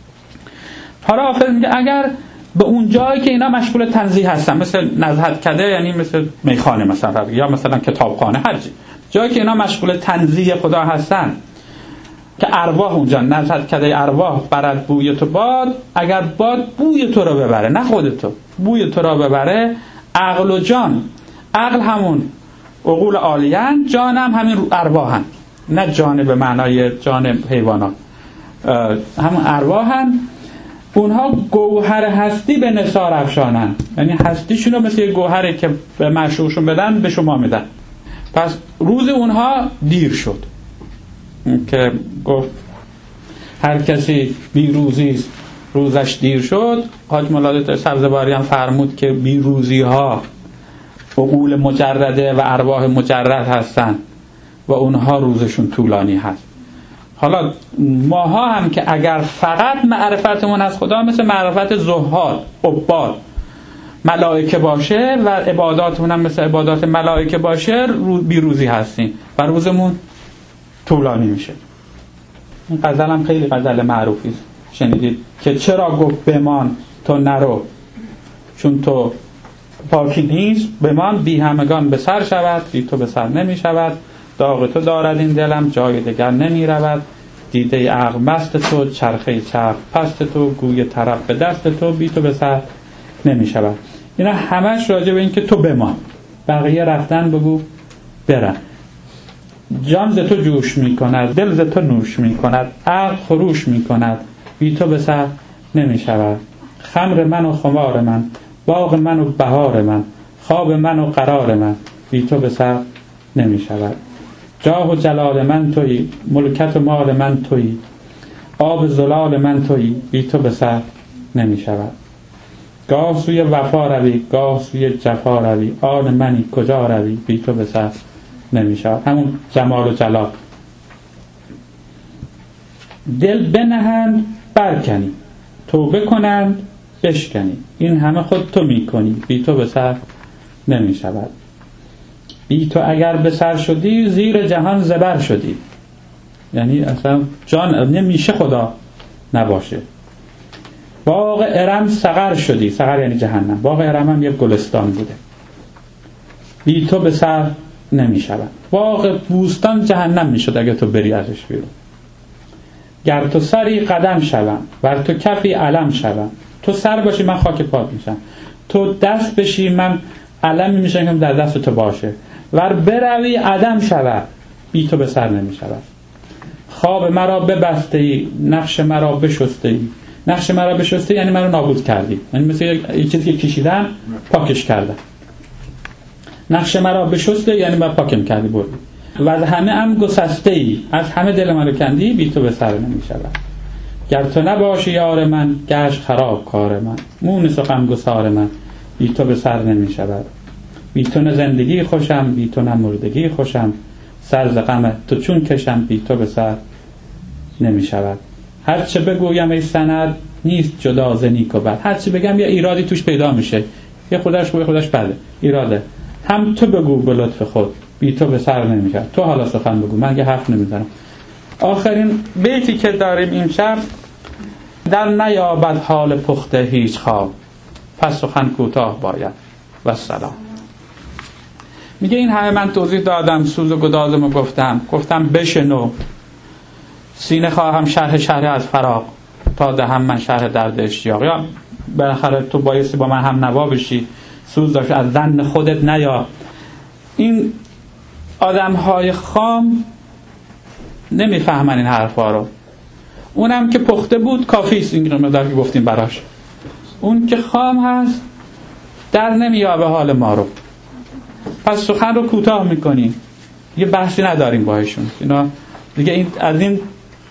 حالا حافظ میگه اگر به اون جایی که اینا مشغول تنزیه هستن، مثل نزهت کده یعنی مثل میخانه مثلا، یا مثلا کتابخانه، هر جایی که اینا مشغول تنزیه خدا هستن که ارواح اونجا، نزهت کده ارواح برد بوی تو باد، اگر باد بوی تو رو ببره، نه خودتو، بوی تو رو ببره، عقل و جان، عقل همون عقول عالیان، جان هم همین ارواحن، نه جان به معنای جان حیوانات، همون ارواحن، اونها گوهر هستی به نثار افشانن، یعنی هستیشون رو مثل یه گوهری که به معشوقشون بدن به شما میدن. پس روز اونها دیر شد که گفت هر کسی بیروزی روزش دیر شد. حاج مولا سبزواری هم فرمود که بیروزی ها عقول مجرده و ارواح مجرد هستن و اونها روزشون طولانی هست. حالا ماها هم که اگر فقط معرفتمون از خدا مثل معرفت زهاد، عباد، ملائکه باشه و عباداتمون هم مثل عبادات ملائکه باشه، بیروزی هستیم و روزمون طولانی میشه. این غزل هم خیلی غزل معروفی است، شنیدید که چرا گفت بمان تو نرو چون تو پاکی نیست، بمان بی همگان به سر شود بی تو به سر نمی شود، داغ تو دارد این دلم جای دیگر نمی رود، دیده عقل مست تو چرخه چرخ پست تو، گوی طرف به دست تو بی تو به سر نمی شود. اینا همش راجع به این که تو بمان، بقیه رفتن بگو برن. جان ز تو جوش می کند، دل ز تو نوش می کند، عقل خروش می کند، بی تو به سر نمی شود. خمر من و خمار من، باغ من و بهار من، خواب من و قرار من، بی تو به سر نمی شود. جاه و جلال من تویی، ملکت و مال من تویی، آب زلال من تویی، بی تو به سر نمی شود. گاه سوی وفا روی، گاه سوی جفا روی، آن منی کجا روی، بی تو به سر نمی شود. همون جمال و جلال دل بنهند برکنی، توبه کنند بشکنی، این همه خود تو میکنی، بی تو به سر نمی شود. بی تو اگر به سر شدی زیر جهان زبر شدی. یعنی اصلا جان نمیشه خدا نباشه. باغ ارم سقر شدی، سقر یعنی جهنم، باغ ارم هم یه گلستان بوده. بی تو به سر نمی شود. باغ بوستان جهنم می شد اگه تو بری ازش بیرون. گر تو سری قدم شوم، ور تو کفی علم شوم. تو سر باشی من خاک پات میشم، تو دست بشی من علمی میشم که در دست تو باشه. ور بروی عدم شود، بی تو به سر نمی شود. خواب مرا ببسته ای، نقش مرا بشسته ای. نقش مرا بشسته یعنی مرا نابود کردی، یعنی مثل یک چیزی که کشیدن پاکش کردن. نقش مرا بشسته یعنی من پاکم کردی بردی. و از همه هم گسسته ای، از همه دل منو کندی، بی تو به سر نمی شود. گر تو نباشی یار من، گشت خراب کار من. مونس و غمگسار من، بی تو به سر نمی شود. بی تو نه زندگی خوشم، بی تو نه مردگی خوشم. سر ز غم تو چون کشم، بی تو به سر نمی شود. هر چه بگویم ای سند، نیست جدا ز نیک و بد. هر چه بگم یه ایرادی توش پیدا میشه، یه خودش خوبه خودش بده، ایراده. هم تو بگو به لطف خود، بی تو به سر نمی شود. تو حالا سخن بگو، من یه حرف نمیزنم. آخرین بیتی که داریم این شب: در نیابد حال پخته هیچ خواب، پس سخن کوتاه باید و سلام. میگه این همه من توضیح دادم، سوز و گدازمو گفتم بشنو. سینه خواهم شرح از فراق، تا دهم من شرح درد اشتیاق. یا بالاخره تو بایستی با من هم نوا بشی، سوز داشت از ظن خودت نیا. این آدم‌های خام نمیفهمن این حرفا رو. اونم که پخته بود کافیست، این مقدار که گفتیم براش. اون که خام هست در نمیابه حال ما رو، پس سخن رو کوتاه میکنیم، یه بحثی نداریم باهاشون. اینا دیگه این از این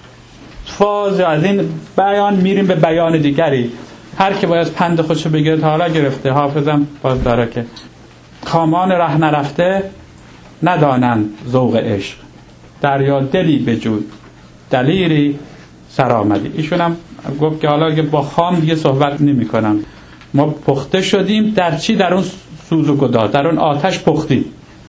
فاز از این بیان میریم به بیان دیگری. هر که باید پند خودشو بگیره تا حالا گرفته. حافظم باز داره که کامان ره نرفته ندانن ذوق عشق، دریا دلی بجوی دلیری سر آمدی. ایشون هم گفت که حالا با خام دیگه صحبت نمی کنم، ما پخته شدیم. در چی؟ در اون سوز و گداز، در اون آتش پختیم.